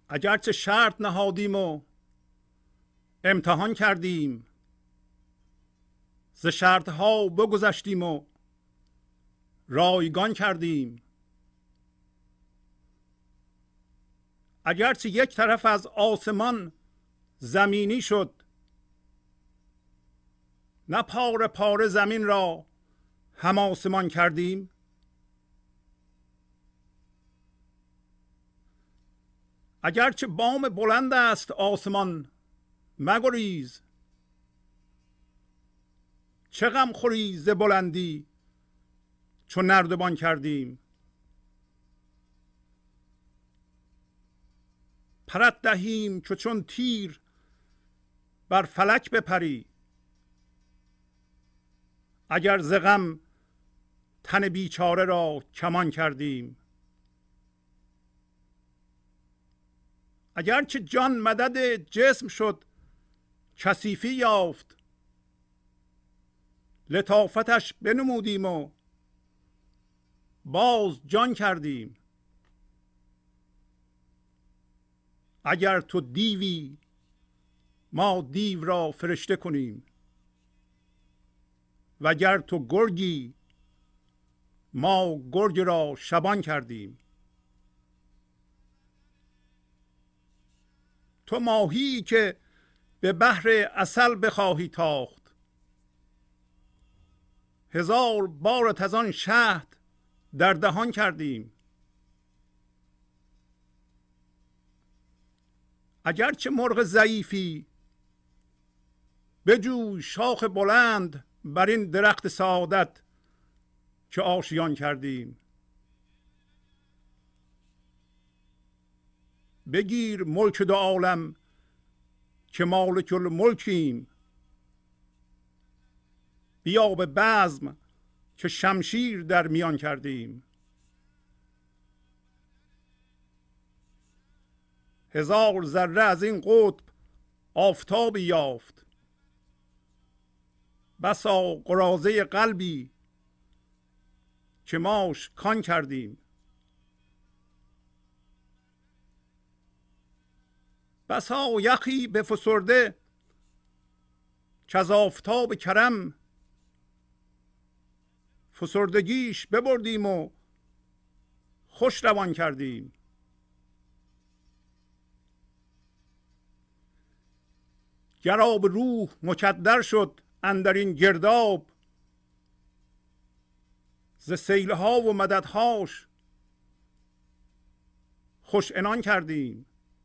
اگرچه شرط نهادیم و امتحان کردیم، ز شرطها بگذشتیم و رایگان کردیم. اگرچه یک طرف از آسمان زمینی شد، نه پاره پاره زمین را هم آسمان کردیم. اگرچه بام بلند است آسمان مگریز، چه غم خوری ز بلندی چون نردبان کردیم. پرت دهیم چون تیر بر فلک بپری، اگر ز غم تن بیچاره را کمان کردیم. اگرچه جان مدد جسم شد کثیفی یافت، لطافتش بنمودیم و باز جان کردیم. اگر تو دیوی ما دیو را فرشته کنیم، وگر تو گرگی ما گرگ را شبان کردیم. تو ماهی که به بحر عسل بخواهی تاخت، هزار بارت از آن شهد در دهان کردیم. اگرچه مرغ ضعیفی بجوی شاخ بلند بر این درخت سعادت که آشیان کردیم. بگیر ملک دو عالم که مالک الملکیم، بیا به بزم که شمشیر در میان کردیم. هزار ذره از این قطب آفتابی یافت، بسا قراضه قلبی که ماش کان کردیم. بسا یخی به فسرده که از آفتاب کرم، فسردگیش ببردیم و خوش روان کردیم. گر آب روح مکدر شد اندر این گرداب، ز سیلها و مددهاش خوش عنان کردیم.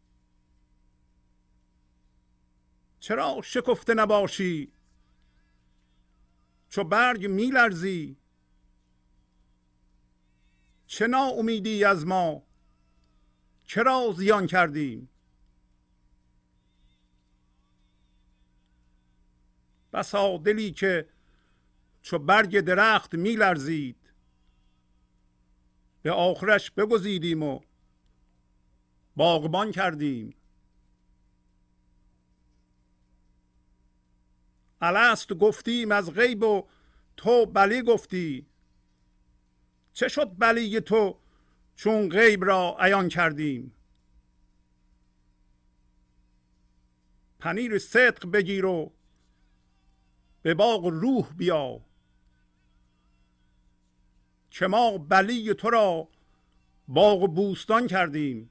چرا شکفته نباشی چو برگ می لرزی، چه ناامیدی از ما چرا زیان کردیم. بسا دلی که چو برگ درخت می لرزید، به آخرش بگزیدیم و باغبان کردیم. الست گفتیم از غیب و تو بلی گفتی، چه شد بلی تو چون غیب را عیان کردیم. پنیر صدق بگیر و به باغ روح بیا، که ما بلی تو را باغ و بوستان کردیم.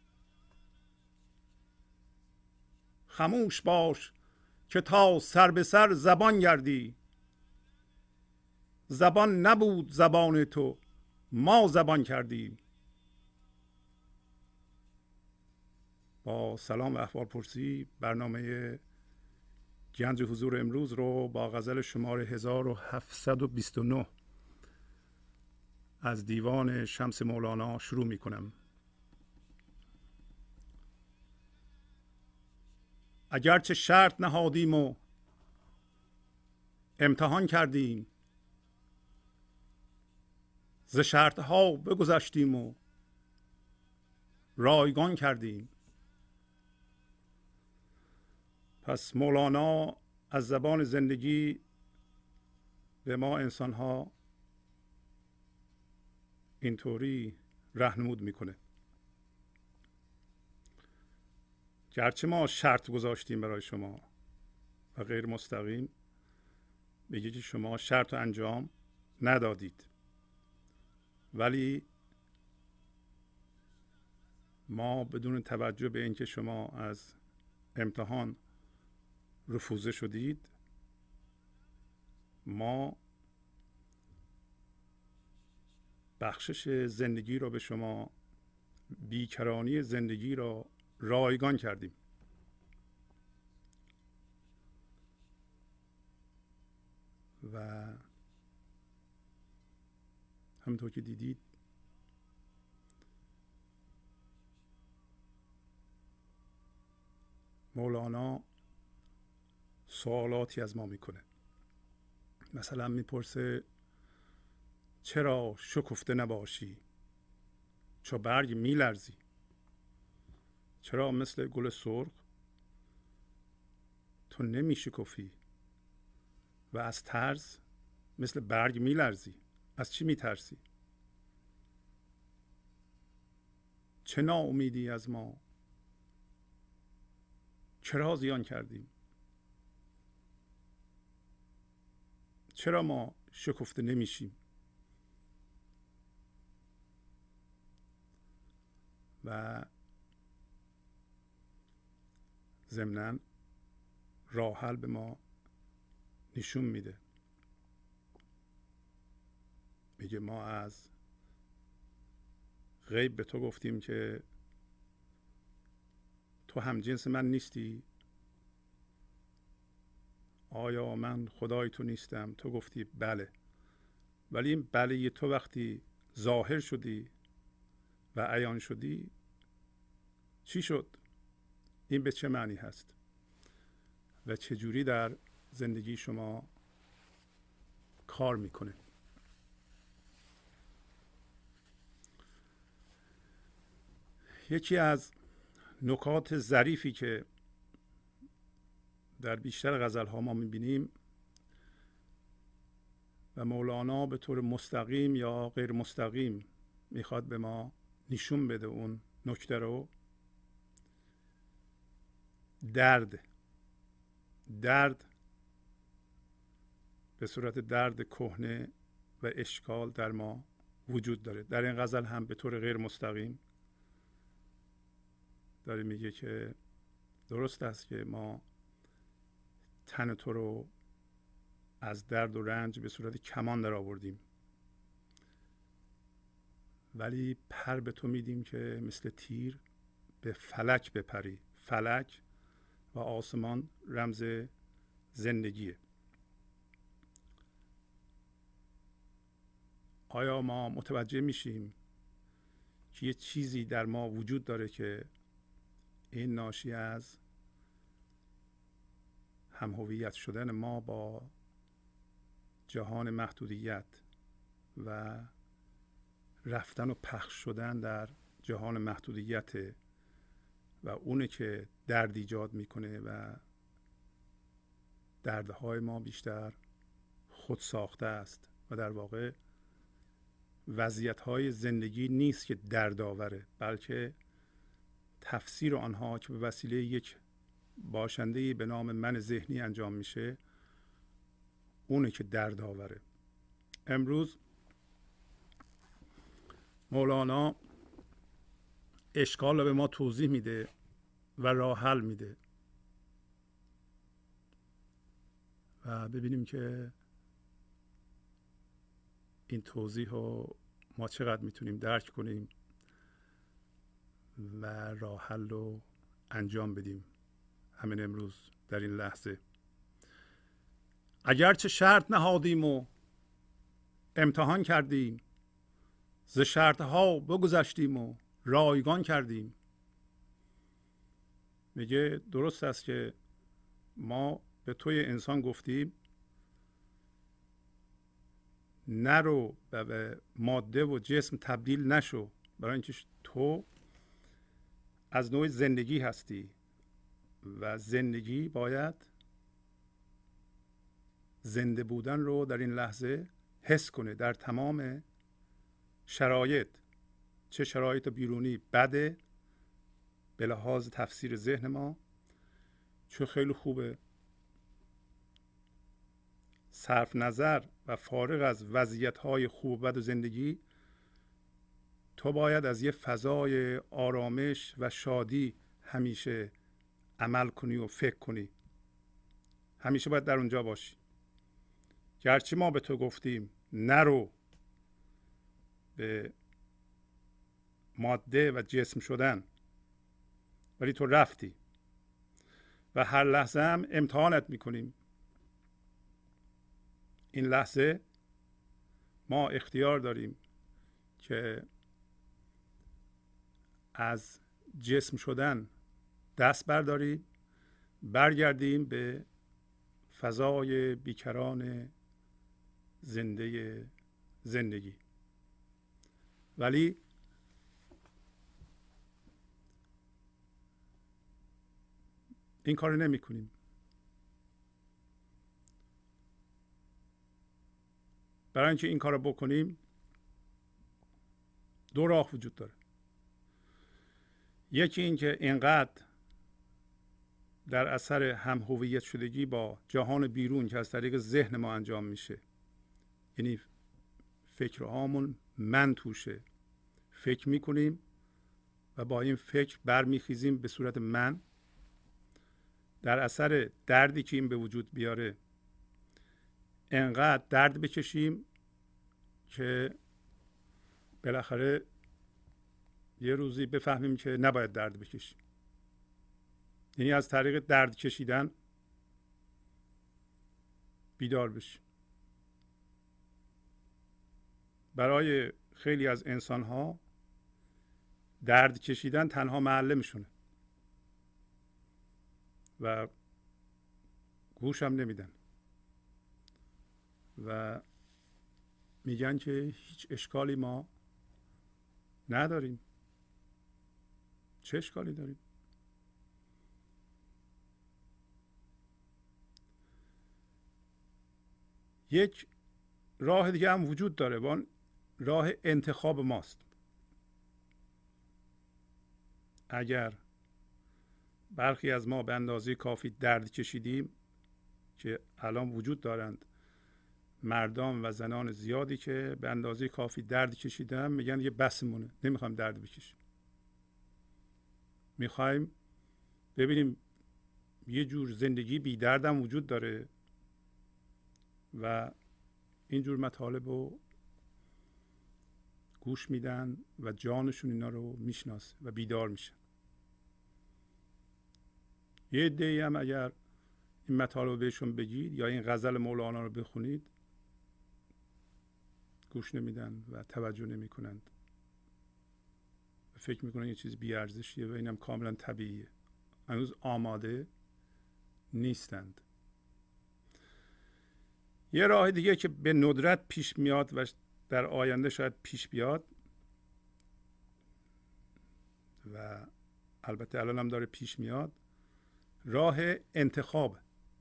خموش باش که تا سر به سر زبان گردی، زبان نبود زبان تو ما زبان کردیم. با سلام و احوال پرسی برنامه گنج حضور امروز رو با غزل شماره 1729 از دیوان شمس مولانا شروع می کنم. اگرچه شرط نهادیم و امتحان کردیم، ز شرطها بگذشتیم و رایگان کردیم. پس مولانا از زبان زندگی به ما انسان‌ها اینطوری راهنمود میکنه. گرچه ما شرط گذاشتیم برای شما و غیر مستقیم میگه که شما شرط رو انجام ندادید، ولی ما بدون توجه به اینکه شما از امتحان رفوزه شدید، ما بخشش زندگی را به شما، بیکرانی زندگی را رایگان کردیم. و همونطور که دیدید مولانا سوالاتی از ما میکنه. مثلا میپرسه چرا شکفته نباشی چو برگ میلرزی؟ چرا مثل گل سرخ تو نمیشکفی و از ترس مثل برگ میلرزی؟ از چی میترسی؟ چه ناامیدی از ما؟ چرا زیان کردیم؟ چرا ما شکفته نمیشیم؟ و ضمناً راه حل به ما نشون میده. میگه ما از غیب به تو گفتیم که تو هم جنس من نیستی؟ آیا من خدای تو نیستم؟ تو گفتی بله. ولی این بله تو وقتی ظاهر شدی و عیان شدی چی شد؟ این به چه معنی هست و چجوری در زندگی شما کار میکنه؟ یکی از نکات ظریفی که در بیشتر غزل ها ما میبینیم و مولانا به طور مستقیم یا غیر مستقیم میخواد به ما نشون بده اون نکته رو، درد به صورت درد کهنه و اشکال در ما وجود داره. در این غزل هم به طور غیر مستقیم داره میگه که درست است که ما تن تو رو از درد و رنج به صورت کمان در آوردیم، ولی پر به تو میدیم که مثل تیر به فلک بپری. فلک و آسمان رمز زندگیه. آیا ما متوجه میشیم که یه چیزی در ما وجود داره که این ناشی از هم هویت شدن ما با جهان محدودیت و رفتن و پخش شدن در جهان محدودیت و اونه که درد ایجاد میکنه و دردهای ما بیشتر خود ساخته است و در واقع وضعیت‌های زندگی نیست که درد آوره، بلکه تفسیر آنها که به وسیله یک باشنده‌ای به نام من ذهنی انجام میشه اونه که درد آوره. امروز مولانا اشکال رو به ما توضیح میده و راه حل میده و ببینیم که این توضیح رو ما چقدر میتونیم درک کنیم و راه حل رو انجام بدیم همین امروز در این لحظه. اگرچه شرط نهادیم و امتحان کردیم، ز شرطها بگذشتیم و رایگان کردیم. میگه درست است که ما به توی انسان گفتیم نرو به ماده و جسم تبدیل نشو، برای اینکه تو از نوع زندگی هستی و زندگی باید زنده بودن رو در این لحظه حس کنه در تمام شرایط، چه شرایط بیرونی بده به لحاظ تفسیر ذهن ما، چه خیلی خوبه. صرف نظر و فارغ از وضعیت‌های خوب و بد و زندگی، تو باید از یه فضای آرامش و شادی همیشه عمل کنی و فکر کنی. همیشه باید در اونجا باشی. گرچه ما به تو گفتیم نرو به ماده و جسم شدن، ولی تو رفتی و هر لحظه هم امتحانت میکنیم. این لحظه ما اختیار داریم که از جسم شدن دست برداریم، برگردیم به فضای بیکران زندگی. ولی این کار نمی کنیم. برای اینکه این کار رو بکنیم دو راه وجود داره. یکی این که اینقدر در اثر هم هویت شدگی با جهان بیرون که از طریق ذهن ما انجام میشه، یعنی فکرهامون من توشه، فکر میکنیم و با این فکر برمیخیزیم به صورت من، در اثر دردی که این به وجود بیاره انقدر درد بکشیم که بالاخره یه روزی بفهمیم که نباید درد بکشیم. یعنی از طریق درد کشیدن بیدار بشیم. برای خیلی از انسان ها درد کشیدن تنها معلمشونه و گوش هم نمیدن و میگن که هیچ اشکالی ما نداریم. چه اشکالی داریم؟ یک راه دیگه هم وجود داره و اون راه انتخاب ماست. اگر برخی از ما به اندازه کافی درد کشیدیم، که الان وجود دارند مردان و زنان زیادی که به اندازه کافی درد کشیدن، میگن یه بسمونه، نمیخوایم درد بکشیم، میخوایم ببینیم یه جور زندگی بی درد هم وجود داره و اینجور مطالب رو گوش میدن و جانشون اینا رو میشناسه و بیدار میشن. یه عده‌ای هم اگر این مطالب رو بهشون بگید یا این غزل مولانا رو بخونید گوش نمیدن و توجه نمی کنند. فکر میکنن یه چیز بی ارزشیه و اینم کاملا طبیعیه. هنوز آماده نیستند. یه راه دیگه که به ندرت پیش میاد و در آینده شاید پیش بیاد و البته الان هم داره پیش میاد، راه انتخاب.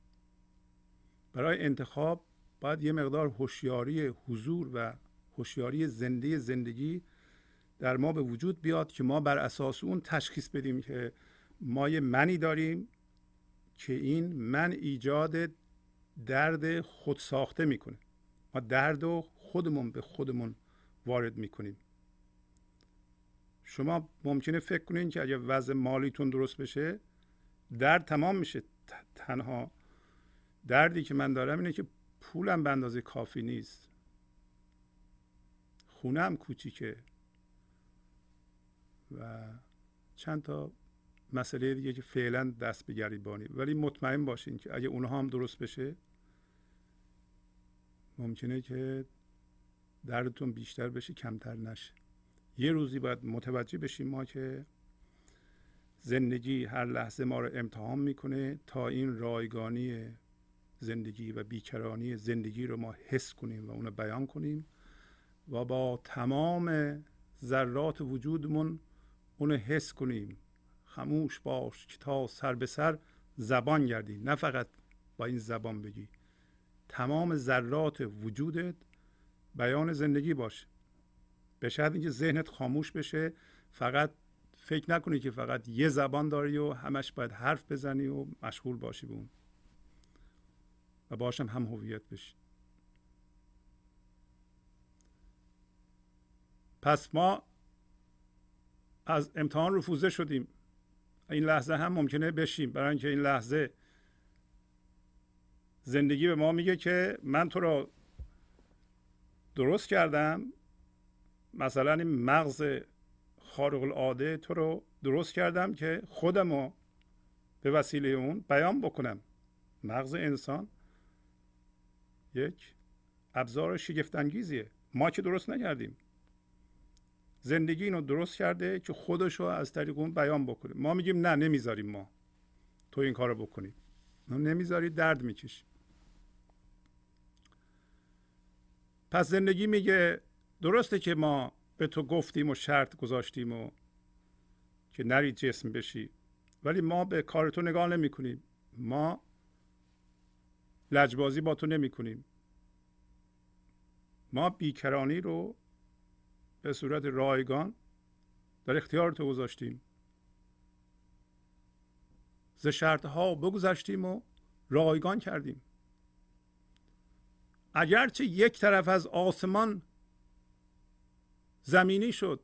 برای انتخاب باید یه مقدار هوشیاری حضور و هوشیاری زندگی در ما به وجود بیاد که ما بر اساس اون تشخیص بدیم که ما یه منی داریم که این من ایجاد درد خود ساخته میکنه. ما درد رو خودمون به خودمون وارد میکنیم. شما ممکنه فکر کنین که اگه وضع مالیتون درست بشه درد تمام میشه. تنها دردی که من دارم اینه که پولم به اندازه کافی نیست، خونم کوچیکه و چند تا مسئله دیگه که فعلا دست به گریبانی. ولی مطمئن باشین که اگه اونها هم درست بشه ممکنه که دردتون بیشتر بشه کمتر نشه. یه روزی باید متوجه بشیم ما که زندگی هر لحظه ما رو امتحان میکنه تا این رایگانی زندگی و بیکرانی زندگی رو ما حس کنیم و اونو بیان کنیم و با تمام ذرات وجودمون اونو حس کنیم. خاموش باش که تا سر به سر زبان گردی. نه فقط با این زبان بگی، تمام ذرات وجودت بیان زندگی باشه. به شرط اینکه ذهنت خاموش بشه، فقط فکر نکنی که فقط یه زبان داری و همش باید حرف بزنی و مشغول باشی به اون و باشم هم هویت بشی. پس ما از امتحان رفوزه شدیم. این لحظه هم ممکنه بشیم، برای اینکه این لحظه زندگی به ما میگه که من تو رو درست کردم، مثلا این مغز خارق العاده تو رو درست کردم که خودم رو به وسیله اون بیان بکنم. مغز انسان یک ابزار شگفت انگیزیه، ما که درست نکردیم. زندگی اینو درست کرده که خودش رو از طریق اون بیان بکنه. ما میگیم نه، نمیذاریم ما تو این کار رو بکنی، نمیذاری، درد میکشی. پس زندگی میگه درسته که ما به تو گفتیم و شرط گذاشتیم و که نری جسم بشی، ولی ما به کار تو نگاه نمی کنیم. ما لجبازی با تو نمی کنیم. ما بیکرانی رو به صورت رایگان در اختیار تو گذاشتیم. ز شرطها بگذشتیم و رایگان کردیم. اگرچه یک طرف از آسمان زمینی شد،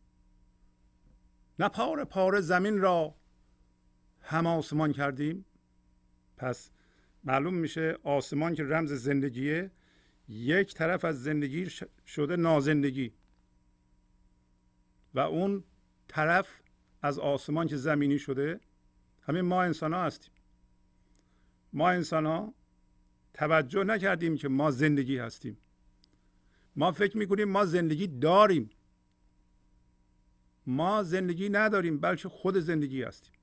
نه پاره پاره زمین را هم آسمان کردیم. پس معلوم میشه آسمان که رمز زندگیه، یک طرف از زندگی شده نازندگی و اون طرف از آسمان که زمینی شده همین ما انسان ها هستیم. ما انسان ها توجه نکردیم که ما زندگی هستیم. ما فکر میکنیم ما زندگی داریم. ما زندگی نداریم، بلکه خود زندگی هستیم.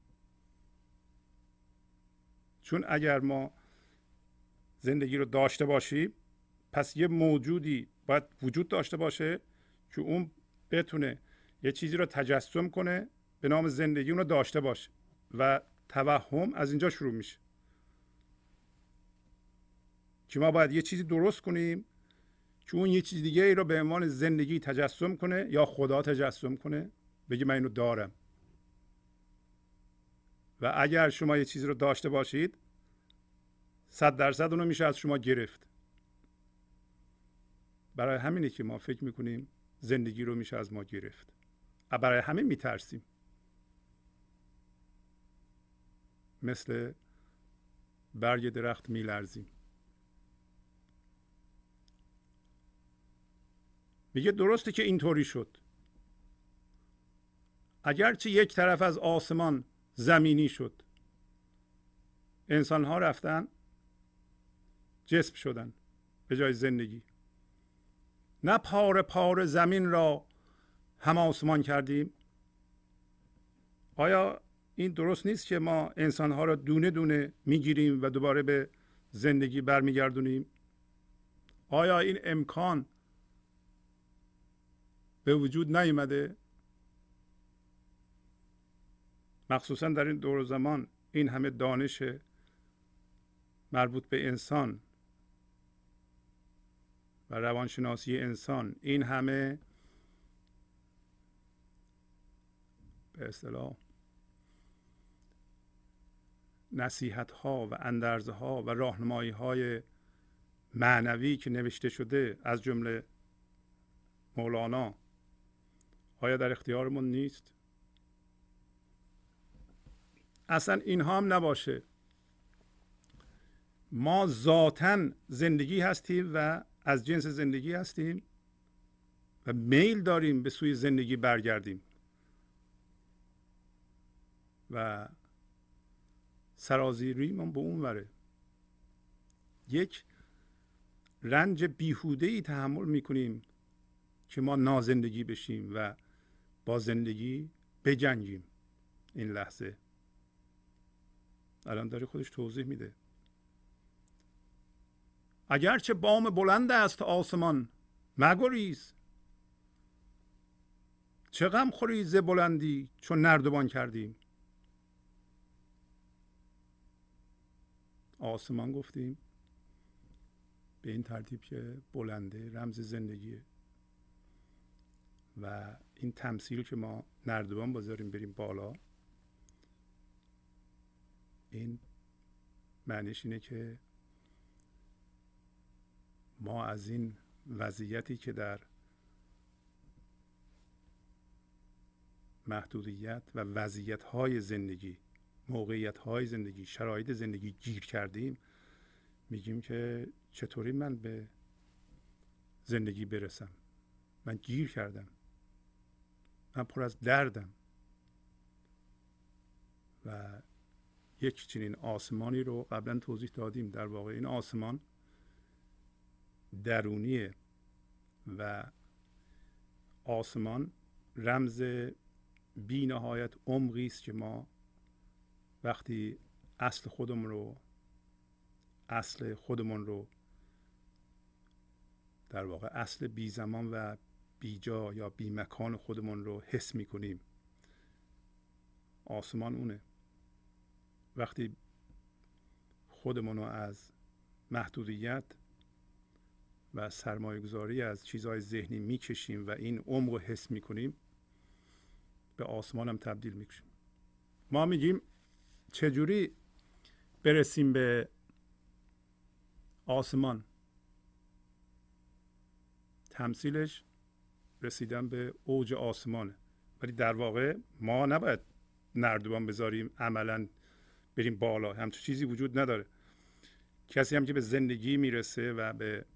چون اگر ما زندگی رو داشته باشیم، پس یه موجودی باید وجود داشته باشه که اون بتونه یه چیزی رو تجسم کنه به نام زندگی، اون رو داشته باشه و توهم از اینجا شروع میشه که ما باید یه چیزی درست کنیم که اون یه چیز دیگه ای رو به عنوان زندگی تجسم کنه یا خدا تجسم کنه، بگه من اینو دارم. و اگر شما یه چیزی رو داشته باشید 100% اونو میشه از شما گرفت. برای همینه که ما فکر میکنیم زندگی رو میشه از ما گرفت. برای همین میترسیم. مثل برگ درخت میلرزیم. میگه درسته که اینطوری شد. اگرچه یک طرف از آسمان زمینی شد، انسان ها رفتن جسم شدن به جای زندگی. نه پاره پاره زمین را هم آسمان کردیم. آیا این درست نیست که ما انسان ها را دونه دونه میگیریم و دوباره به زندگی برمیگردونیم؟ آیا این امکان به وجود نیامده؟ مخصوصا در این دور زمان این همه دانش مربوط به انسان و روانشناسی انسان، این همه به اصطلاح نصیحت ها و اندرزه ها و راهنمایی های معنوی که نوشته شده از جمله مولانا، آیا در اختیارمون نیست؟ اصلا اینها هم نباشه. ما ذاتاً زندگی هستیم و از جنس زندگی هستیم و میل داریم به سوی زندگی برگردیم و سرازیریمون به اون وره. یک رنج بیهوده‌ای تحمل میکنیم که ما نازندگی بشیم و با زندگی بجنگیم. این لحظه الان داره خودش توضیح میده. اگرچه بام بلند است آسمان مگریز، چه غم خوری ز بلندی چون نردبان کردیم. آسمان گفتیم به این ترتیب که بلنده رمز زندگیه و این تمثیل که ما نردبان بذاریم بریم بالا، این معنیش اینه که ما از این وضعیتی که در محدودیت و وضعیت‌های زندگی، موقعیت‌های زندگی، شرایط زندگی گیر کردیم، میگیم که چطوری من به زندگی برسم؟ من گیر کردم، من پر از دردم. و یک چنین آسمانی رو قبلا توضیح دادیم. در واقع این آسمان درونیه و آسمان رمز بی نهایت عمقی است که ما وقتی اصل خودمون رو در واقع اصل بی زمان و بی جا یا بی مکان خودمون رو حس می کنیم، آسمان اونه. وقتی خودمون رو از محدودیت و سرمایه گذاری از چیزهای ذهنی میکشیم و این عمق رو حس میکنیم، به آسمان هم تبدیل میکنیم. ما میگیم چجوری برسیم به آسمان؟ تمثیلش رسیدن به اوج آسمانه. ولی در واقع ما نباید نردبان بذاریم عملا بریم بالا، همچون چیزی وجود نداره. کسی هم که به زندگی میرسه و به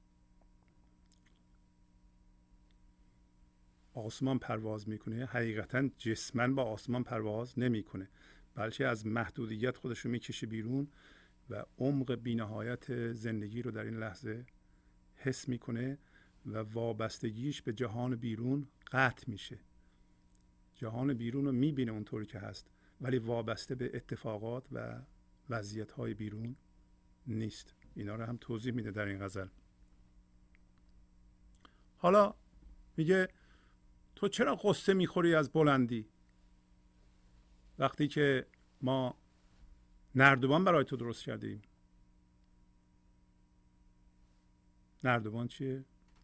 آسمان پرواز میکنه، حقیقتا جسماً با آسمان پرواز نمیکنه، بلکه از محدودیت خودش رو میکشه بیرون و عمق بی‌نهایت زندگی رو در این لحظه حس میکنه و وابستگیش به جهان بیرون قطع میشه. جهان بیرون رو میبینه اونطوری که هست، ولی وابسته به اتفاقات و وضعیت‌های بیرون نیست. اینا رو هم توضیح میده در این غزل. حالا میگه تو چرا قصه میخوری از بلندی؟ وقتی که ما نردبان برای تو درست کردیم. نردبان چیه؟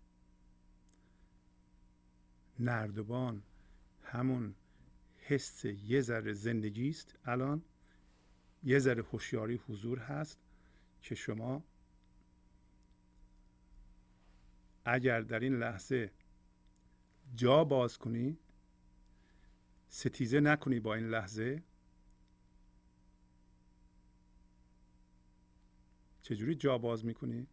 نردبان همون حس یه ذره زندگی است. الان یه ذره هوشیاری حضور هست که شما اگر در این لحظه جا باز کنی، ستیزه نکنی با این لحظه. چجوری جا باز میکنی؟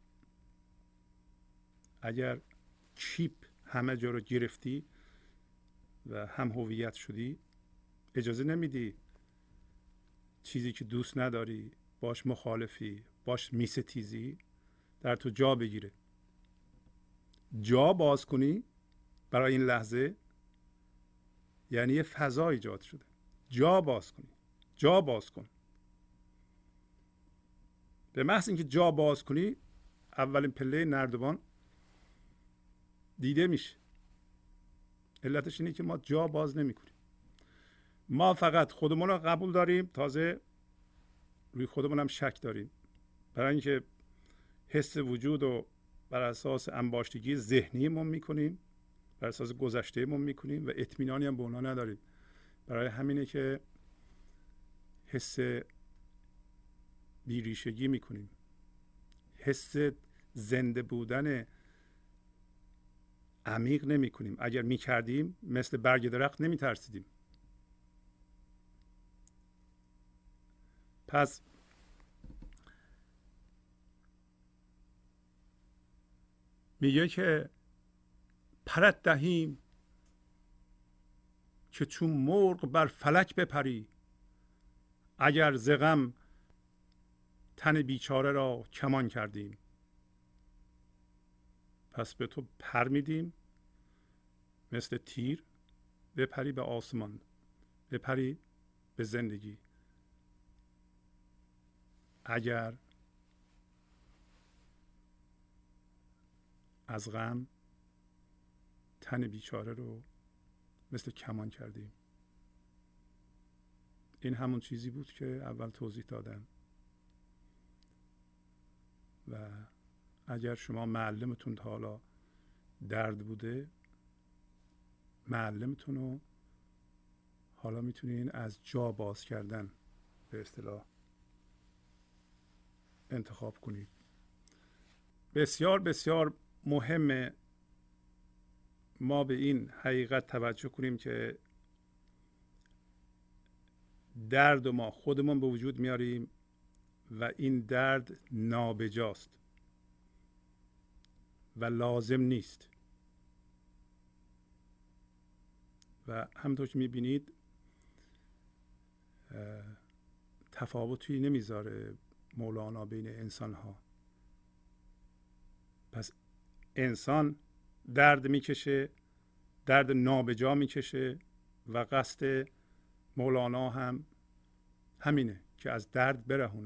اگر چیپ همه جا رو گرفتی و هم هویت شدی، اجازه نمیدی چیزی که دوست نداری، باش مخالفی، باش میستیزی، در تو جا بگیره. جا باز کنی برای این لحظه یعنی یه فضا ایجاد شده. جا باز کنی، جا باز کن. به محض اینکه جا باز کنی، اولین پله نردبان دیده میشه. علتش اینه که ما جا باز نمی کنیم. ما فقط خودمون رو قبول داریم، تازه روی خودمون هم شک داریم، برای اینکه حس وجود رو بر اساس انباشتگی ذهنیمون میکنیم، بر اساس گذشتهمون میکنیم و اطمینانی هم به اونا نداریم. برای همینه که حس بیریشگی میکنیم، حس زنده بودن عمیق نمی کنیم. اگر می کردیم مثل برگ درخت نمی ترسیدیم. پس میگه که پرت دهیم که چون مرغ بر فلک بپری، اگر ز غم تن بیچاره را کمان کردیم. پس به تو پر میدیم مثل تیر، بپری به آسمان، بپری به زندگی. اگر از غم تن بیچاره رو مثل کمان کردیم. این همون چیزی بود که اول توضیح دادم. و اگر شما معلمتون تا حالا درد بوده، معلمتون رو حالا میتونین از جا باز کردن به اصطلاح انتخاب کنید. بسیار بسیار مهمه ما به این حقیقت توجه کنیم که درد ما خودمون به وجود میاریم و این درد نابجاست و لازم نیست. و همونطور که میبینید تفاوتی نمیذاره مولانا بین انسان ها. پس انسان درد میکشه، درد نابجا میکشه و قصد مولانا هم همینه که از درد برهونه.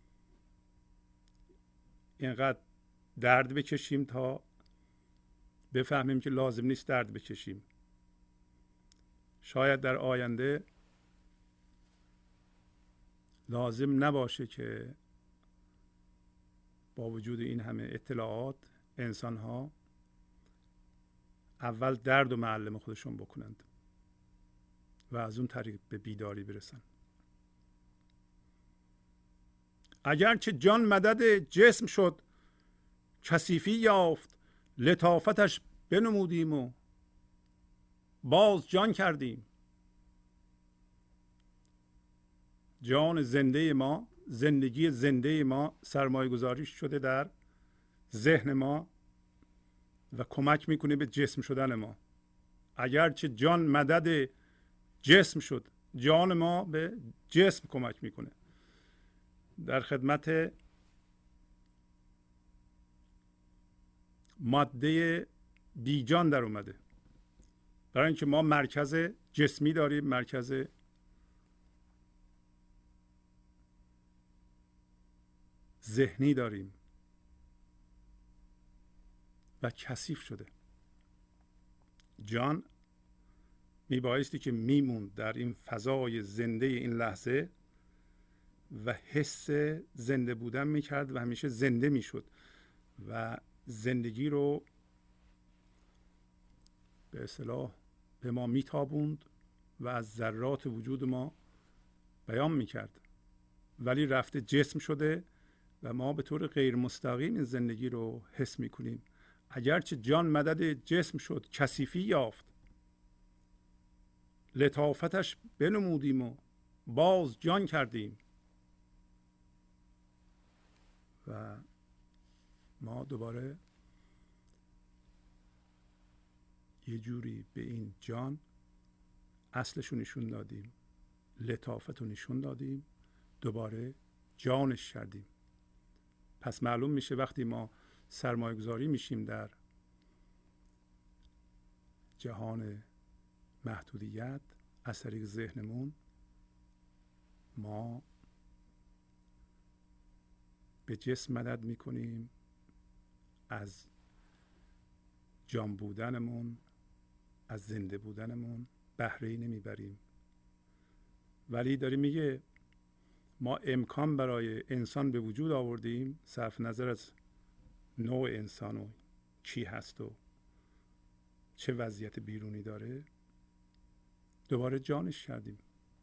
اینقدر درد بکشیم تا بفهمیم که لازم نیست درد بکشیم. شاید در آینده لازم نباشه که با وجود این همه اطلاعات انسان ها اول درد و معلم خودشون بکنند و از اون طریق به بیداری برسن. اگرچه جان مدد جسم شد کثیفی یافت، لطافتش بنمودیم و باز جان کردیم. جان زنده ما، زندگی زنده ما سرمایه گذاری شده در ذهن ما و کمک میکنه به جسم شدن ما. اگرچه جان مدد جسم شد، جان ما به جسم کمک میکنه. در خدمت ماده بیجان در اومده. برای اینکه ما مرکز جسمی داریم، مرکز ذهنی داریم و کثیف شده. جان میبایستی که میموند در این فضای زنده این لحظه و حس زنده بودن میکرد و همیشه زنده میشد و زندگی رو به اصطلاح به ما میتابوند و از ذرات وجود ما بیان میکرد. ولی رفته جسم شده و ما به طور غیر مستقیم این زندگی رو حس میکنیم. اگرچه جان مدد جسم شد کثیفی یافت، لطافتش بنمودیم و باز جان کردیم. و ما دوباره یه جوری به این جان اصلش رو نشون دادیم، لطافت رو نشون دادیم، دوباره جانش کردیم. پس معلوم میشه وقتی ما سرمایه گذاری میشیم در جهان محدودیت از طریق ذهنمون، ما به جسم مدد میکنیم، از جان بودنمون، از زنده بودنمون بهره‌ای نمیبریم. ولی داری میگه ما امکان برای انسان به وجود آوردیم، صرف نظر از نوع انسان و چی هست و چه وضعیت بیرونی داره، دوباره جانش کردیم.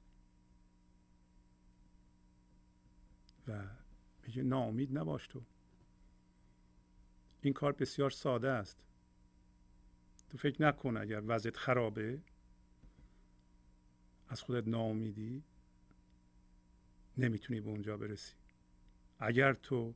و میگه ناامید نباش تو. این کار بسیار ساده است. تو فکر نکن اگر وضعیت خرابه از خودت ناامیدی نمیتونی به اونجا برسی. اگر تو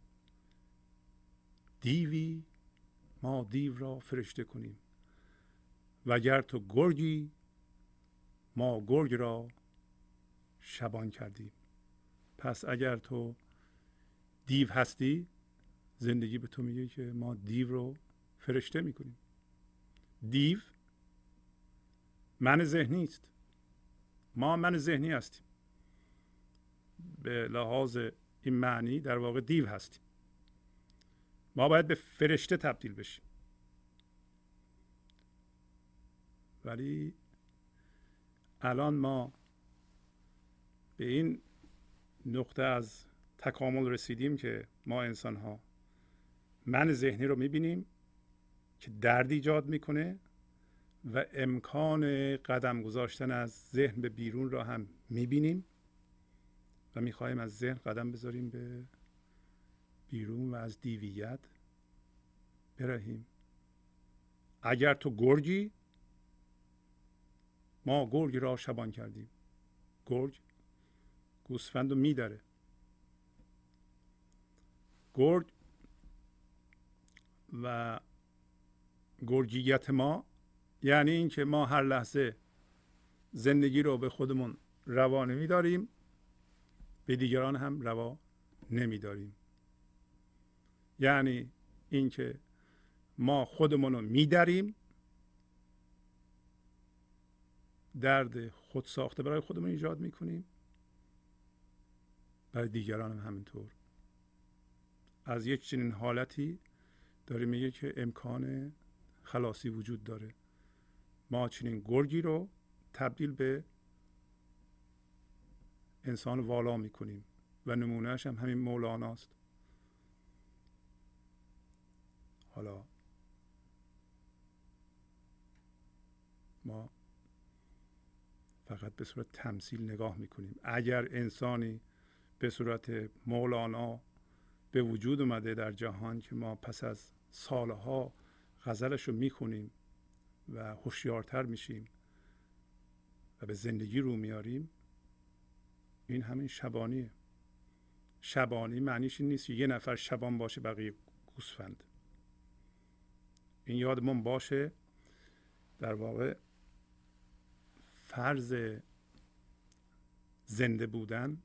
دیوی ما دیو را فرشته کنیم و اگر تو گرگی ما گرگ را شبان کردیم. پس اگر تو دیو هستی زندگی به تو میگه که ما دیو رو فرشته میکنیم. دیو من ذهنی است، ما من ذهنی هستیم. به لحاظ این معنی در واقع دیو هستیم. ما باید به فرشته تبدیل بشیم. ولی الان ما به این نقطه از تکامل رسیدیم که ما انسان ها من ذهنی رو میبینیم که درد ایجاد میکنه و امکان قدم گذاشتن از ذهن به بیرون را هم میبینیم و میخواهیم از ذهن قدم بذاریم به بیرون و از دیویت برهیم. اگر تو گرگی، ما گرگ را شبان کردیم. گرگ گوسفند رو میدره. گرگ و گرگیت ما یعنی اینکه ما هر لحظه زندگی رو به خودمون روا نمیداریم، به دیگران هم روا نمیداریم. یعنی اینکه ما خودمون رو میدریم، درد خود ساخته برای خودمون ایجاد میکنیم، برای دیگران هم همینطور. از یک چنین حالتی داره میگه که امکان خلاصی وجود داره. ما چنین گرگی رو تبدیل به انسان والا میکنیم و نمونهش هم همین مولاناست. حالا ما فقط به صورت تمثیل نگاه میکنیم. اگر انسانی به صورت مولانا به وجود اومده در جهان که ما پس از سالها غزلش رو میخونیم و هوشیارتر میشیم و به زندگی رو میاریم، این همین شبانیه. شبانی معنیش این نیست که یه نفر شبان باشه بقیه گوسفند. این یادمون باشه در واقع فرض زنده بودن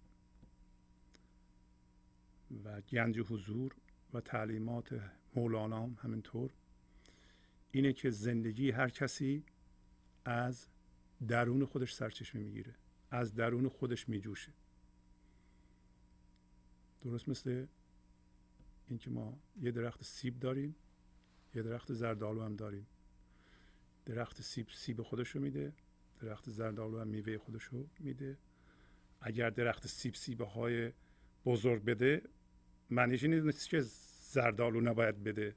و گنج حضور و تعلیمات مولانا هم همینطور اینه که زندگی هر کسی از درون خودش سرچشمه میگیره، از درون خودش میجوشه. درست مثل اینکه ما یه درخت سیب داریم، یه درخت زردآلو هم داریم. درخت سیب سیب خودشو میده، درخت زردآلو هم میوه خودشو میده. اگر درخت سیب سیبه های بزرگ بده، معنیش این نیست که زردآلو نباید بده.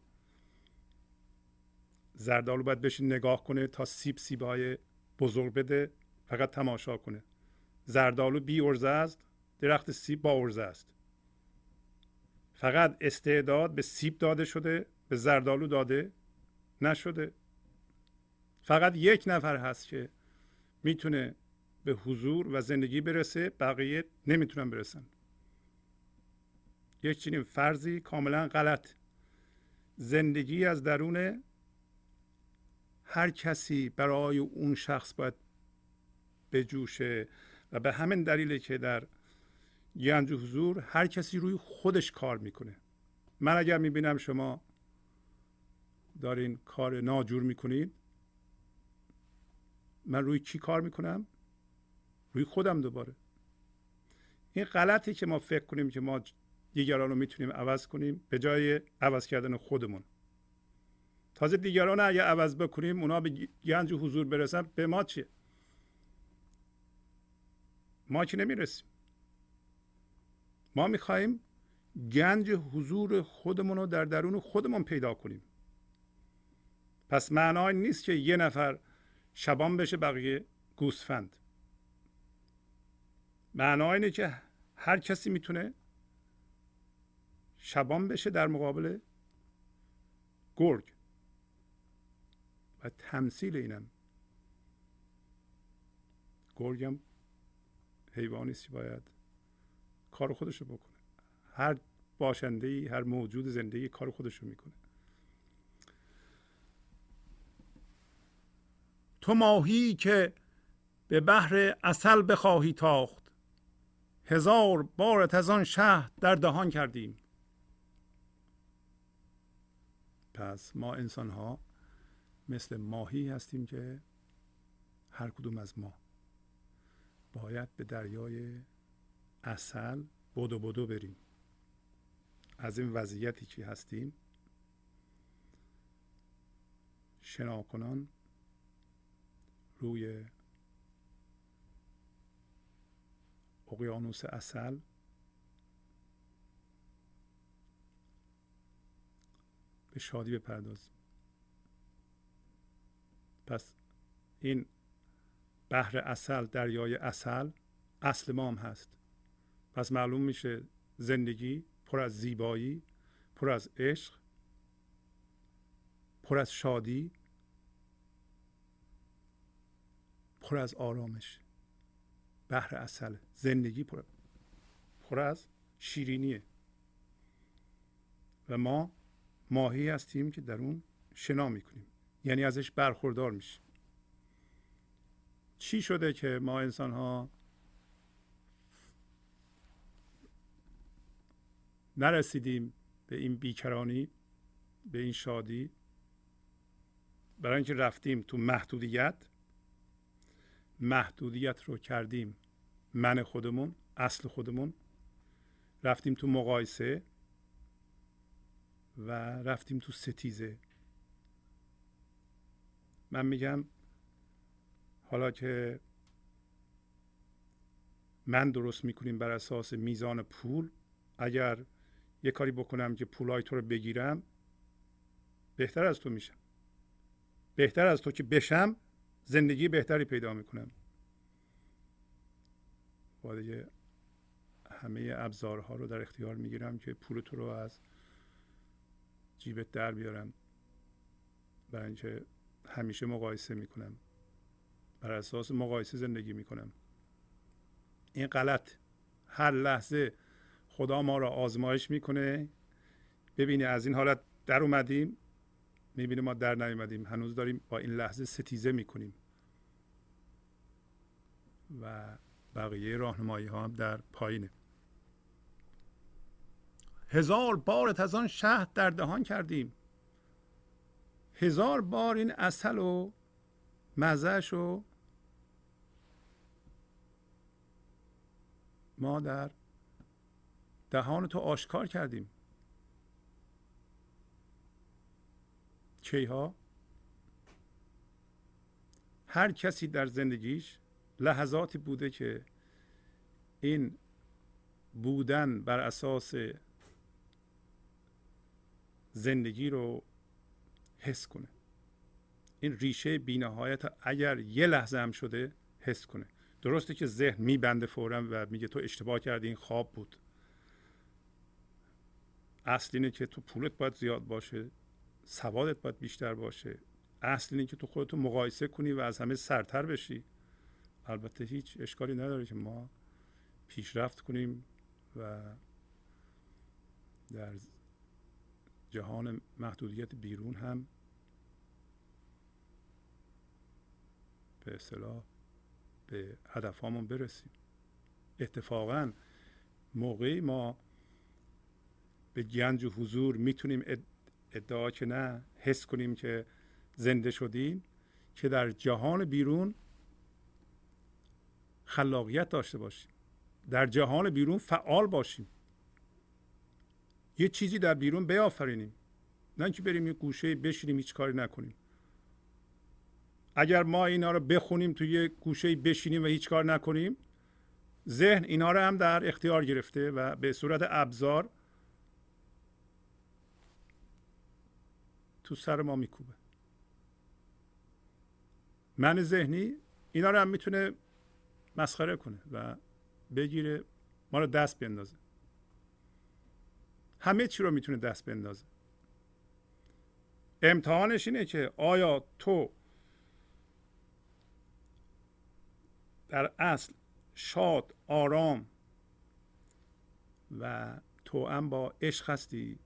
زردآلو باید بشین نگاه کنه تا سیب سیبه های بزرگ بده، فقط تماشا کنه. زردآلو بی ارزه است، درخت سیب با ارزه است. فقط استعداد به سیب داده شده، به زردآلو داده نشده. فقط یک نفر هست که میتونه به حضور و زندگی برسه، بقیه نمیتونن برسن. یک چنین فرضی کاملا غلط. زندگی از درون هر کسی برای اون شخص باید بجوشه و به همین دلیله که در گنج حضور هر کسی روی خودش کار میکنه. من اگر میبینم شما دارین کار ناجور میکنید، من روی کی کار میکنم؟ روی خودم دوباره. این غلطی که ما فکر کنیم که ما دیگران رو میتونیم عوض کنیم به جای عوض کردن خودمون. تازه دیگران اگه عوض بکنیم اونا به گنج حضور برسن، به ما چیه؟ ما که نمیرسیم. ما میخواییم گنج حضور خودمون رو در درون خودمون پیدا کنیم. پس معنای نیست که یه نفر شبان بشه بقیه گوسفند. معنای اینه که هر کسی میتونه شبان بشه در مقابل گرگ. و تمثیل اینم گرگم حیوانی است که باید کار خودشو بکنه. هر باشنده‌ای، هر موجود زندگی کار خودشو میکنه. تو ماهی که به بحر عسل بخواهی تاخت، 1000 بارت از آن شهد در دهان کردیم. پس ما انسان ها مثل ماهی هستیم که هر کدوم از ما باید به دریای عسل بدو بریم. از این وضعیتی که هستیم شناکنان روی اقیانوس عسل به شادی بپردازیم. پس این بحر عسل، دریای عسل، اصل ما هم هست. پس معلوم میشه زندگی پر از زیبایی، پر از عشق، پر از شادی، پر از آرامش. بحر عسل، زندگی پر از شیرینیه و ما ماهی هستیم که در اون شنا میکنیم، یعنی ازش برخوردار میشیم. چی شده که ما انسان ها نرسیدیم به این بیکرانی، به این شادی؟ برای اینکه رفتیم تو محدودیت رو کردیم من خودمون، اصل خودمون، رفتیم تو مقایسه و رفتیم تو ستیزه. من میگم حالا که من درست میکنیم بر اساس میزان پول، اگر یه کاری بکنم که پولای تو رو بگیرم، بهتر از تو میشم. بهتر از تو که بشم، زندگی بهتری پیدا میکنم. با دیگه همه ابزارها رو در اختیار میگیرم که پول تو رو از جیبت در بیارم. برای اینکه همیشه مقایسه میکنم، بر اساس مقایسه زندگی میکنم. این غلط. هر لحظه خدا ما را آزمایش میکنه، ببینی از این حالت در اومدیم، میبینی ما در نیومدیم، هنوز داریم با این لحظه ستیزه میکنیم و بقیه راهنمایی ها هم در پایینه. 1000 بارت از آن شهد در دهان کردیم. 1000 بار این عسل و مزهش رو ما در دهان تو آشکار کردیم. کیها؟ هر کسی در زندگیش لحظاتی بوده که این بودن بر اساس زندگی رو حس کنه. این ریشه بی‌نهایت اگر یه لحظه هم شده حس کنه. درسته که ذهن میبنده فوراً و میگه تو اشتباه کردی، این خواب بود. اصل اینه که تو پولت باید زیاد باشه، سوادت باید بیشتر باشه. اصل اینه که تو خودتو مقایسه کنی و از همه سرتر بشی. البته هیچ اشکالی نداره که ما پیشرفت کنیم و در جهان محدودیت بیرون هم به اصطلاح به هدفهامون برسیم. اتفاقا موقعی ما به گنج و حضور میتونیم ادعا که نه، حس کنیم که زنده شدیم، که در جهان بیرون خلاقیت داشته باشیم، در جهان بیرون فعال باشیم، یه چیزی در بیرون بیافرینیم، نه اینکه بریم یه گوشه بشینیم هیچ کاری نکنیم. اگر ما اینا رو بخونیم توی یه گوشه بشینیم و هیچ کار نکنیم، ذهن اینا رو هم در اختیار گرفته و به صورت ابزار تو سر ما میکوبه. من ذهنی اینا رو هم میتونه مسخره کنه و بگیره ما رو دست بندازه. همه چی رو میتونه دست بندازه. امتحانش اینه که آیا تو در اصل شاد، آرام و توأم با عشق هستی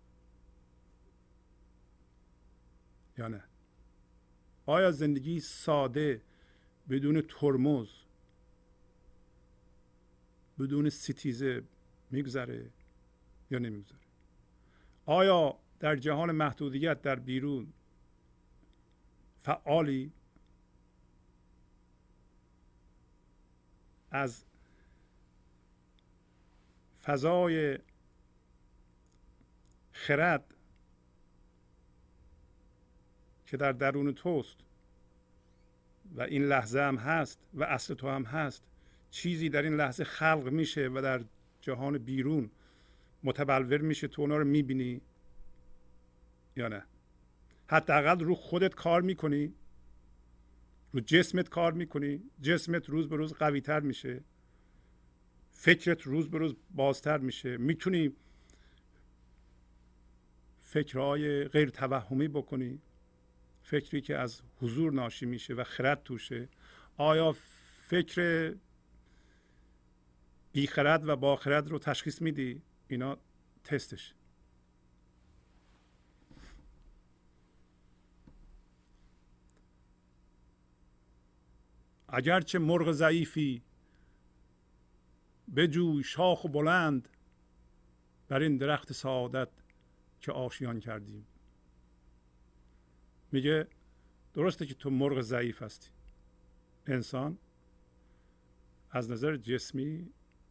یا نه؟ آیا زندگی ساده، بدون ترمز، بدون ستیزه میگذره یا نمیگذره؟ آیا در جهان محدودیت در بیرون فعالی؟ از فضای خرد که در درون توست و این لحظه هم هست و اصل تو هم هست، چیزی در این لحظه خلق میشه و در جهان بیرون متبلور میشه، تو اونا رو میبینی یا نه؟ حداقل رو خودت کار میکنی، رو جسمت کار میکنی، جسمت روز به روز قوی تر میشه، فکرت روز به روز بازتر میشه، میتونی فکرهای غیر توهمی بکنی، فکری که از حضور ناشی میشه و خرد توشه. آیا فکر بی خرد و با خرد رو تشخیص میدی؟ اینا تستش. اگرچه مرغ ضعیفی بجوی شاخ و بلند، بر این درخت سعادت که آشیان کردیم. میگه درسته که تو مرغ ضعیف هستی، انسان از نظر جسمی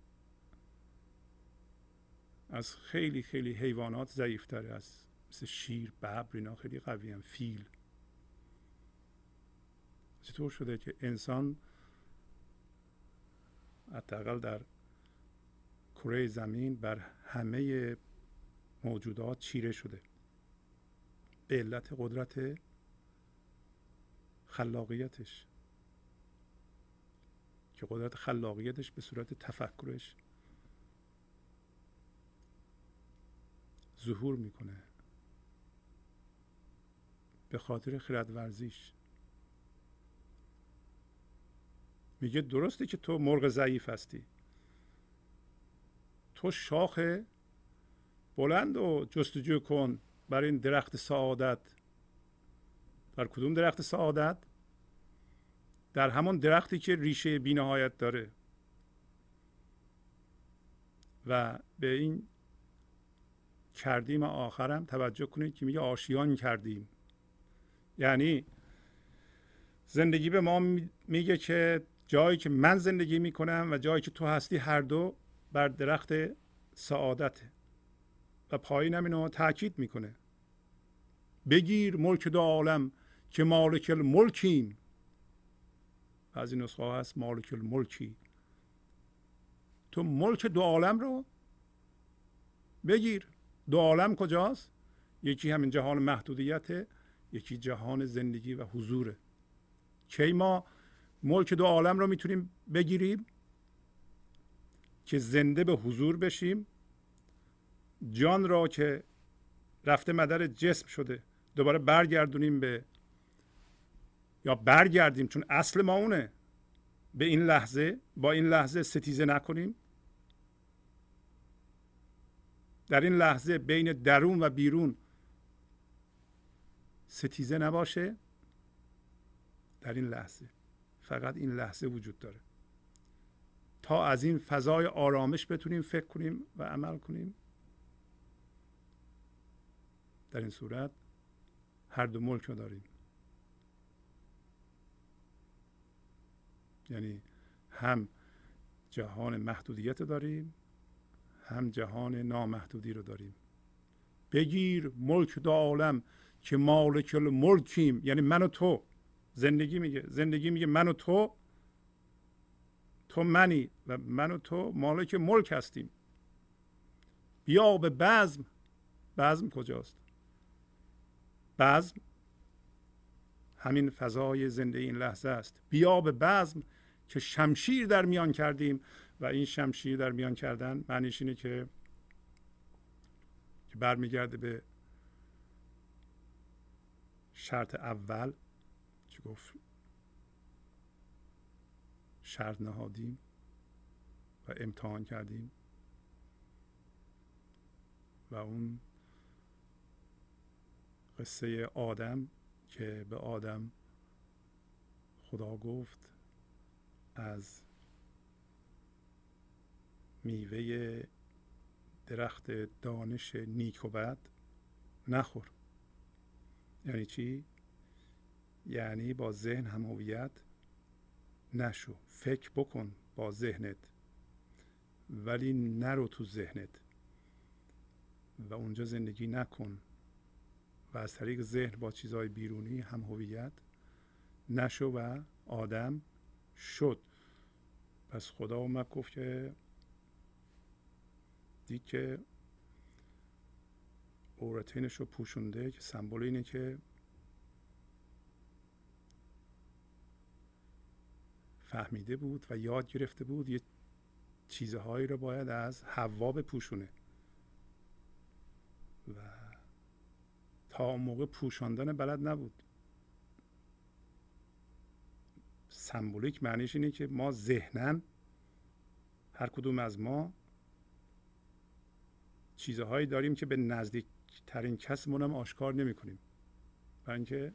از خیلی خیلی حیوانات ضعیف تره، از مثل شیر، ببر، اینا خیلی قوی هم، فیل. چطور شده که انسان حداقل در کره زمین بر همه موجودات چیره شده به علت قدرت خلاقیتش، که قدرت خلاقیتش به صورت تفکرش ظهور میکنه به خاطر خرد ورزیش. میگه درسته که تو مرغ ضعیف هستی، تو شاخ بلند و جستجو کن بر این درخت سعادت. در کدوم درخت سعادت؟ در همون درختی که ریشه بی‌نهایت داره. و به این کردیم آخرم توجه کنید که میگه آشیان کردیم. یعنی زندگی به ما میگه که جایی که من زندگی میکنم و جایی که تو هستی هر دو بر درخت سعادته. و پایین هم اینو تاکید میکنه، بگیر ملک دو عالم که مالک الملکیم. از این نسخه هست مالک الملکی. تو ملک دو عالم رو بگیر. دو عالم کجاست؟ یکی همین جهان محدودیته، یکی جهان زندگی و حضوره. کی ما ملک دو عالم رو میتونیم بگیریم؟ که زنده به حضور بشیم، جان را که رفته مدار جسم شده دوباره برگردونیم به، یا برگردیم چون اصل ما اونه، به این لحظه. با این لحظه ستیزه نکنیم، در این لحظه بین درون و بیرون ستیزه نباشه. در این لحظه فقط این لحظه وجود داره. تا از این فضای آرامش بتونیم فکر کنیم و عمل کنیم، در این صورت هر دو ملک رو داریم. یعنی هم جهان محدودیت داریم، هم جهان نامحدودی رو داریم. بگیر ملک دو عالم که مالک الملکیم. یعنی من و تو. زندگی میگه من و تو منی و من و تو مالک ملک هستیم. بیا به بزم. بزم کجاست؟ بزم همین فضای زنده این لحظه است. بیا به بزم که شمشیر در میان کردیم. و این شمشیر در میان کردن معنیش اینه که برمیگرده به شرط اول که گفت شرط نهادیم و امتحان کردیم. و اون قصه آدم که به آدم خدا گفت از میوه درخت دانش نیک و بد نخور. یعنی چی؟ یعنی با ذهن هم هویت نشو. فکر بکن با ذهنت ولی نرو تو ذهنت و اونجا زندگی نکن و از طریق ذهن با چیزهای بیرونی هم هویت نشو. و آدم شد. پس خدا اومد گفت که دید که عورتینش رو پوشونده، که سمبل اینه که فهمیده بود و یاد گرفته بود یه چیزهایی رو باید از حوا بپوشونه و تا اون موقع پوشاندن بلد نبود. سمبولیک معنیش اینه که ما ذهناً هر کدوم از ما چیزهایی داریم که به نزدیکترین کسمون هم آشکار نمی کنیم، برای اینکه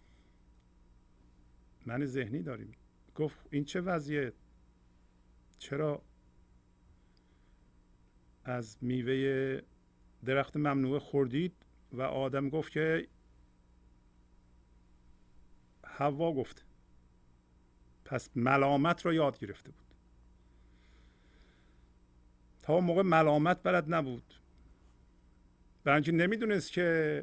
من ذهنی داریم. گفت این چه وضعیه؟ چرا از میوه درخت ممنوعه خوردید؟ و آدم گفت که حوا گفت. پس ملامت را یاد گرفته بود. تا اون موقع ملامت بلد نبود، برای اینکه نمیدونست که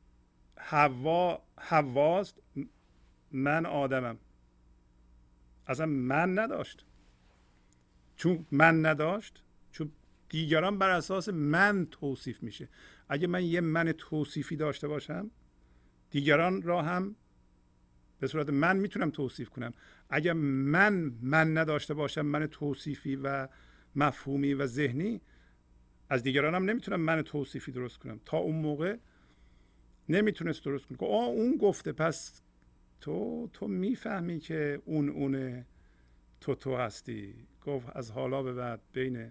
حواست، من آدمم. اصلا من نداشت. چون من نداشت، چون دیگران بر اساس من توصیف میشه. اگه من یه من توصیفی داشته باشم، دیگران را هم به صورت من میتونم توصیف کنم. اگه من نداشته باشم، من توصیفی و مفهومی و ذهنی، از دیگران هم نمیتونم من توصیفی درست کنم. تا اون موقع نمیتونست درست کنه. اون گفته، پس تو میفهمی که اونه، تو هستی. گفت از حالا به بعد بین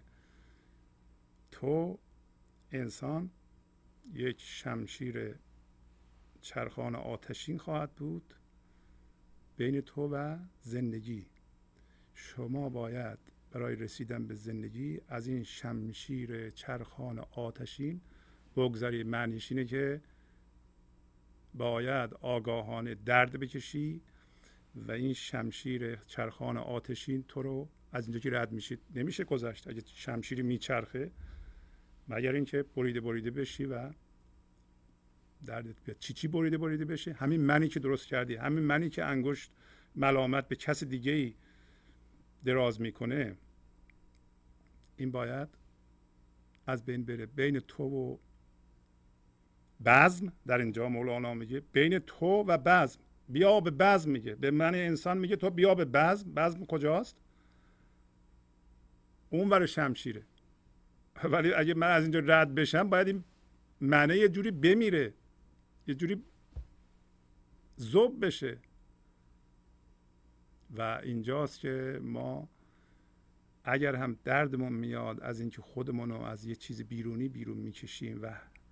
تو انسان یک شمشیر چرخان آتشین خواهد بود، بین تو و زندگی. شما باید برای رسیدن به زندگی از این شمشیر چرخان آتشین بگذری. معنیش اینه که باید آگاهانه درد بکشی و این شمشیر چرخان آتشین تو رو از اینجا که رد میشید نمیشه گذشت. اگه شمشیری میچرخه مگر اینکه بریده بشی و دردت بیاد. چی بریده بشه؟ همین منی که درست کردی، همین منی که انگشت ملامت به کس دیگه ای دراز میکنه، این باید از بین بره. بین تو و بزم، در اینجا مولانا میگه بین تو و بزم، بیا به بزم. میگه به من انسان میگه تو بیا به بزم. بزم کجاست؟ اون ور شمشیره. ولی اگه من از اینجا رد بشم، باید این معنی یه جوری بمیره، یه جوری ذوب بشه. و اینجاست که ما اگر هم دردمون میاد از اینکه خودمون رو از یه چیز بیرونی بیرون میکشیم و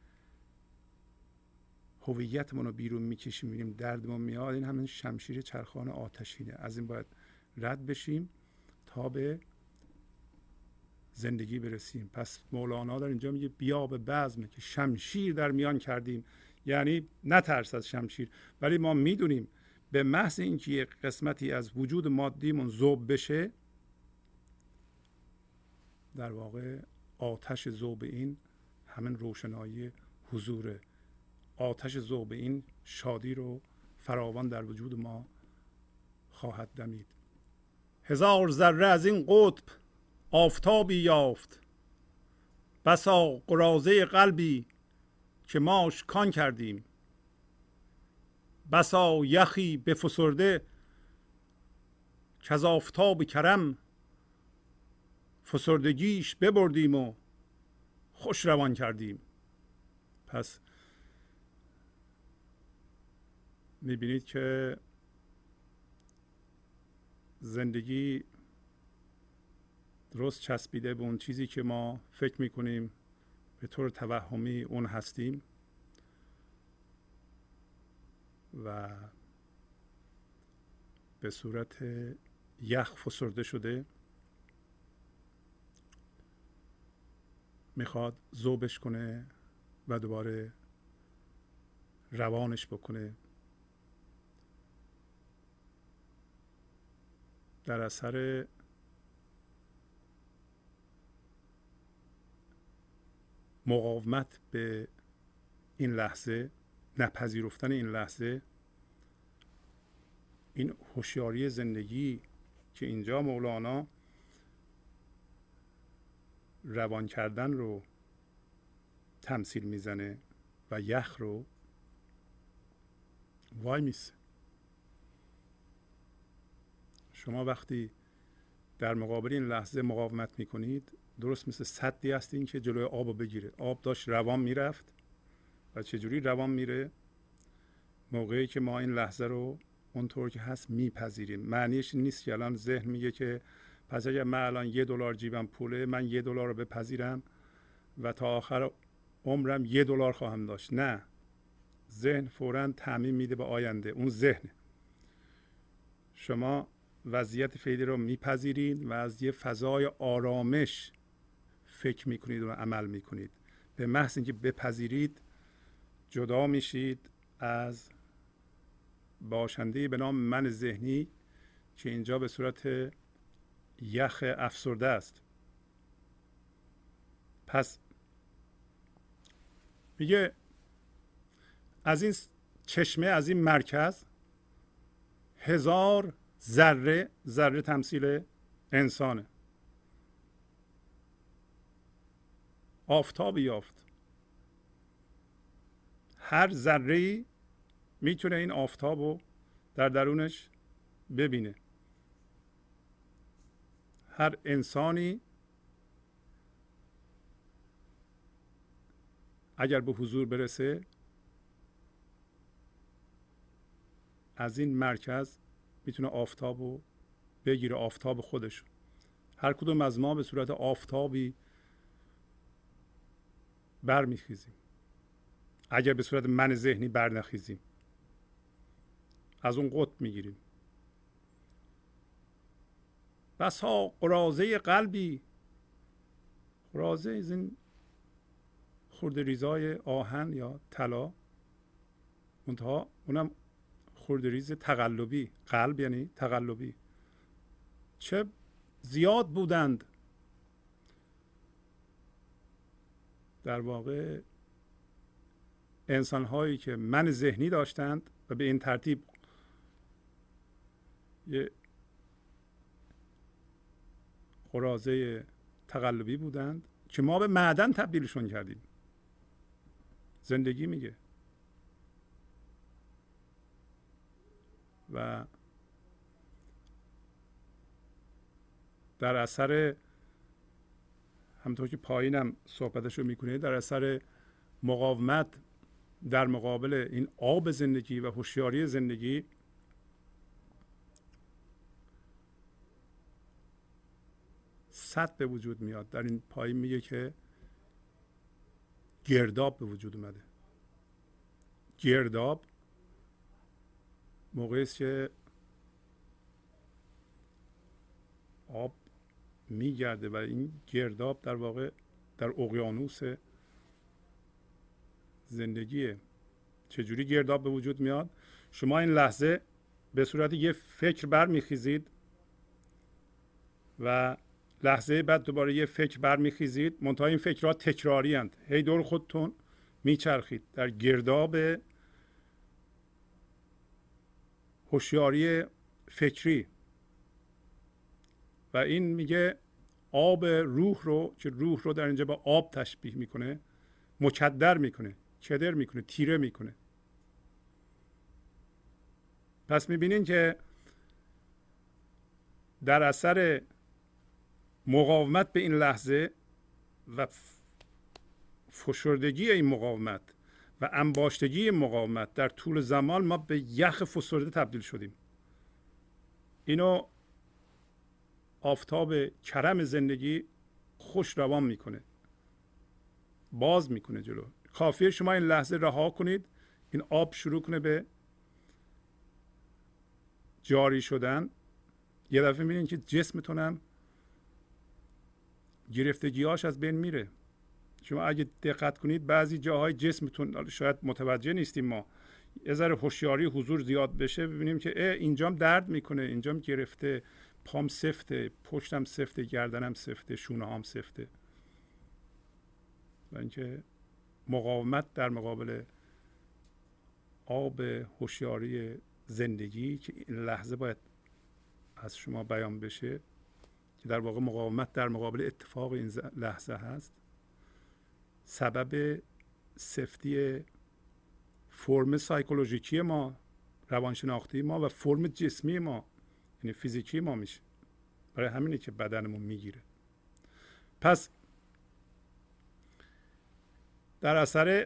هویتمون رو بیرون میکشیم، میبینیم دردمون میاد، این همین شمشیر چرخان آتشینه. از این باید رد بشیم تا به زندگی برسیم. پس مولانا در اینجا میگه بیا به بزم که شمشیر در میان کردیم. یعنی نترس از شمشیر. ولی ما میدونیم به محض اینکه یک قسمتی از وجود مادیمون ذوب بشه، در واقع آتش ذوب این همین روشنایی حضوره. آتش ذوب این شادی رو فراوان در وجود ما خواهد دمید. هزار ذره از این قطب آفتابی یافت، بسا قراضه قلبی که ماش کان کردیم. بسا یخی بفسرده که از آفتاب کرم، فسردگیش ببردیم و خوش روان کردیم. پس میبینید که زندگی درست چسبیده به اون چیزی که ما فکر میکنیم به طور توهمی اون هستیم و به صورت یخ فسرده شده، میخواد ذوبش کنه و دوباره روانش بکنه. در اثر مقاومت به این لحظه، نپذیرفتن این لحظه، این هوشیاری زندگی که اینجا مولانا روان کردن رو تمثیل میزنه و یخ رو، وای میسه. شما وقتی در مقابل این لحظه مقاومت میکنید، درست مثل سدی هستین که جلوی آب رو بگیره. آب داشت روان میرفت و چجوری روان میره؟ موقعی که ما این لحظه رو اونطور که هست میپذیریم. معنیش نیست که الان ذهن میگه که پس اگر من الان $1 جیبم پوله، من $1 رو بپذیرم و تا آخر عمرم $1 خواهم داشت. نه، ذهن فوراً تعمیم میده به آینده. اون ذهن، شما وضعیت فعلی رو میپذیرید و از یه فضای آرامش فکر میکنید و عمل میکنید. به محض اینکه بپذیرید جدا میشید از باشنده به نام من ذهنی که اینجا به صورت یخ افسرده است. پس میگه از این چشمه، از این مرکز 1000 ذره، ذره تمثیل انسانه، آفتاب یافت. هر ذره‌ای میتونه این آفتاب رو در درونش ببینه. هر انسانی اگر به حضور برسه از این مرکز میتونه آفتاب رو بگیره، آفتاب خودش. هر کدوم از ما به صورت آفتابی برمیخیزیم اگر به صورت من ذهنی برنخیزیم، از اون قطب میگیریم. بسا قراضه قلبی، قراضه از این خرده ریزای آهن یا طلا، منتها اونم خرده ریز تقلبی. قلب یعنی تقلبی. چه زیاد بودند. در واقع انسان هایی که من ذهنی داشتند و به این ترتیب یه قراضه تقلبی بودند که ما به معدن تبدیلشون کردیم. زندگی میگه. و در اثر، همطور که پایینم صحبتش رو میکنه، در اثر مقاومت در مقابل این آب زندگی و هوشیاری زندگی، سد به وجود میاد. در این پایین میگه که گرداب به وجود اومده. گرداب موقعی است که آب میگرده و این گرداب در واقع در اقیانوس زندگیه. چجوری گرداب به وجود میاد؟ شما این لحظه به صورت یه فکر برمیخیزید و لحظه بعد دوباره یه فکر برمیخیزید، منتها این فکرها تکراری اند، هی دور خودتون میچرخید در گرداب هوشیاری فکری. و این میگه آب روح رو، که روح رو در اینجا با آب تشبیه میکنه، مکدر میکنه، کدر میکنه، تیره میکنه. پس میبینین که در اثر مقاومت به این لحظه و فشردگی این مقاومت و انباشتگی مقاومت در طول زمان، ما به یخ فسرده تبدیل شدیم. اینو آفتاب کرم زندگی خوش روان میکنه، باز میکنه جلو. کافیه شما این لحظه رها کنید، این آب شروع کنه به جاری شدن. یه دفعه میبینید که جسمتونم گرفتگیاش از بین میره. شما اگه دقت کنید بعضی جاهای جسمتون، شاید متوجه نیستیم ما، یه ذره هوشیاری حضور زیاد بشه ببینیم که اینجام درد میکنه، اینجام گرفته، پام سفته، پشتم سفته، گردنم سفته، شونه هام سفته. و اینکه مقاومت در مقابل آب هوشیاری زندگی که این لحظه باید از شما بیان بشه، که در واقع مقاومت در مقابل اتفاق این لحظه هست، سبب سفتی فرم سایکولوژیکی ما، روانشناختی ما و فرم جسمی ما، یعنی فیزیکی ما میشه. برای همینه که بدنمون میگیره. پس در اثر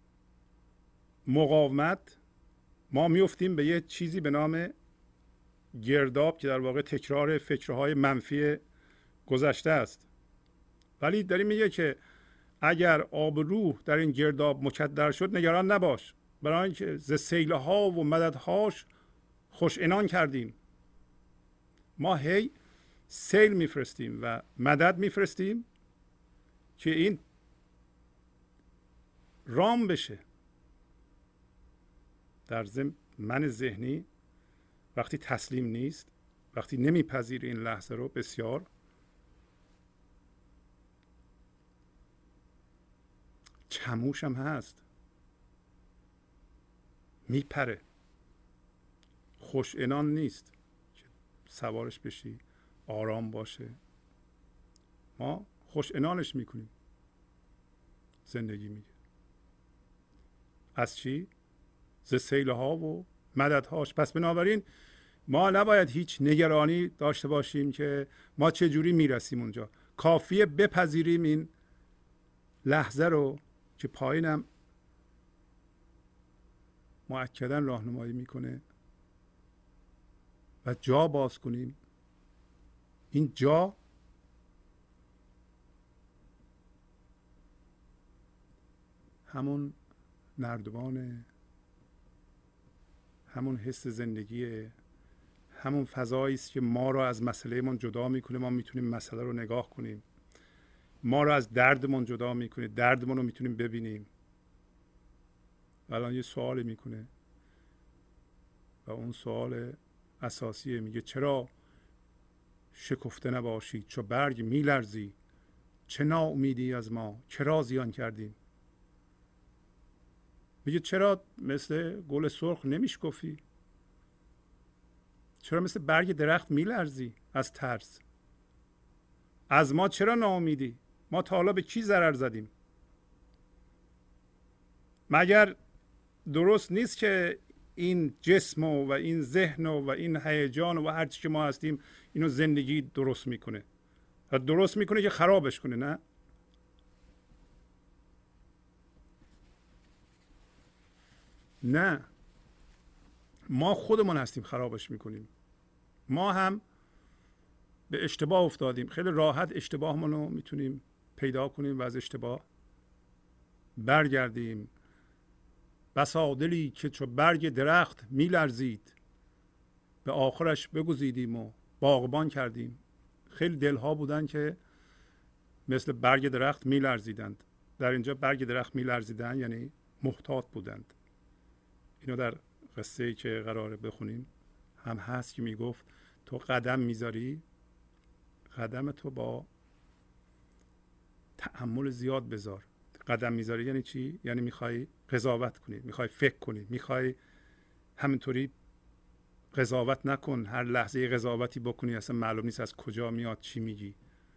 مقاومت ما میفتیم به یه چیزی به نام گرداب که در واقع تکرار فکرهای منفی گذشته است. ولی داریم میگه که اگر آب روح در این گرداب مکدر شد نگران نباش، برای اینکه ز سیلها و مددهاش خوش عنان کردیم. ما هی سیل میفرستیم و مدد میفرستیم که این رام بشه. در ضمن من ذهنی وقتی تسلیم نیست، وقتی نمیپذیره این لحظه رو، بسیار چموش هم هست، میپره، خوش عنان نیست که سوارش بشی آرام باشه. ما خوش عنانش میکنیم. زندگی میگه از چی؟ ز سیلها و مددهاش. پس بنابراین ما نباید هیچ نگرانی داشته باشیم که ما چه جوری میرسیم اونجا. کافیه بپذیریم این لحظه رو که پایینم مؤکداً راهنمایی میکنه و جا باز کنیم. این جا همون نردبانه، همون حس زندگیه، همون فضایی است که ما رو از مسئلهمون جدا میکنه. ما میتونیم مسئله رو نگاه کنیم، ما رو از دردمون جدا میکنه، دردمون رو میتونیم ببینیم. الان یه سوال میکنه و اون سوال اساسیه، میگه چرا شکفته نباشی چو برگ میلرزی، چه ناامیدی از ما، چرا زیان کردیم. میگه چرا مثل گل سرخ نمیشکفی، چرا مثل برگ درخت میلرزی از ترس، از ما چرا ناامیدی، ما تا حالا به کی ضرر زدیم؟ مگر درست نیست که این جسم و این ذهن و این هیجان و هر چی که ما هستیم اینو زندگی درست میکنه و درست میکنه که خرابش کنه؟ نه، نه، ما خودمون هستیم خرابش میکنیم. ما هم به اشتباه افتادیم. خیلی راحت اشتباهمون رو میتونیم پیدا کنیم و از اشتباه برگردیم. بسا دلی که چو برگ درخت میلرزید، به آخرش بگزیدیم و باغبان کردیم. خیلی دلها بودن که مثل برگ درخت میلرزیدند. در اینجا برگ درخت میلرزیدن یعنی محتاط بودند. اینو در قصه ای که قراره بخونیم هم هست که میگفت تو قدم میذاری، قدم تو با تأمل زیاد بذار. قدم میذاری یعنی چی؟ یعنی میخوای قضاوت کنی، میخوای فکر کنی، میخوای همینطوری قضاوت نکن. هر لحظه قضاوتی بکنی اصلا معلوم نیست از کجا میاد چی میگی.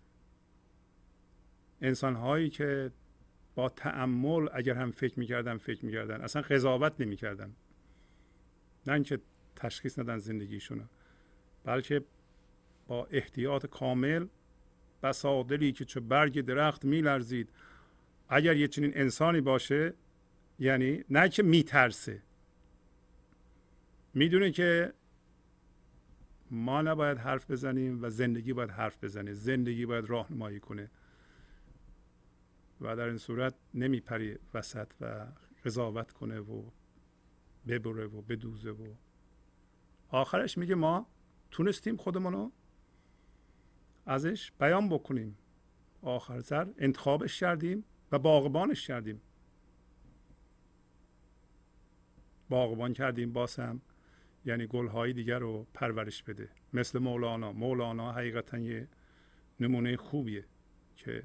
انسان هایی که با تأمل اگر هم فکر میکردن اصلا قضاوت نمیکردن. نه اینکه تشخیص ندن زندگیشونو، بلکه با احتیاط کامل. بسا دلی که چه برگ درخت میلرزید. اگر یه چنین انسانی باشه، یعنی نه که میترسه، میدونه که ما نباید حرف بزنیم و زندگی باید حرف بزنه، زندگی باید راهنمایی کنه و در این صورت نمیپری وسط و قضاوت کنه و ببره و بدوزه. و آخرش میگه ما تونستیم خودمونو ازش بیان بکنیم. آخر سر انتخابش کردیم و باغبانش کردیم. باغبان کردیم باسم یعنی گلهای دیگر رو پرورش بده. مثل مولانا حقیقتا یه نمونه خوبیه که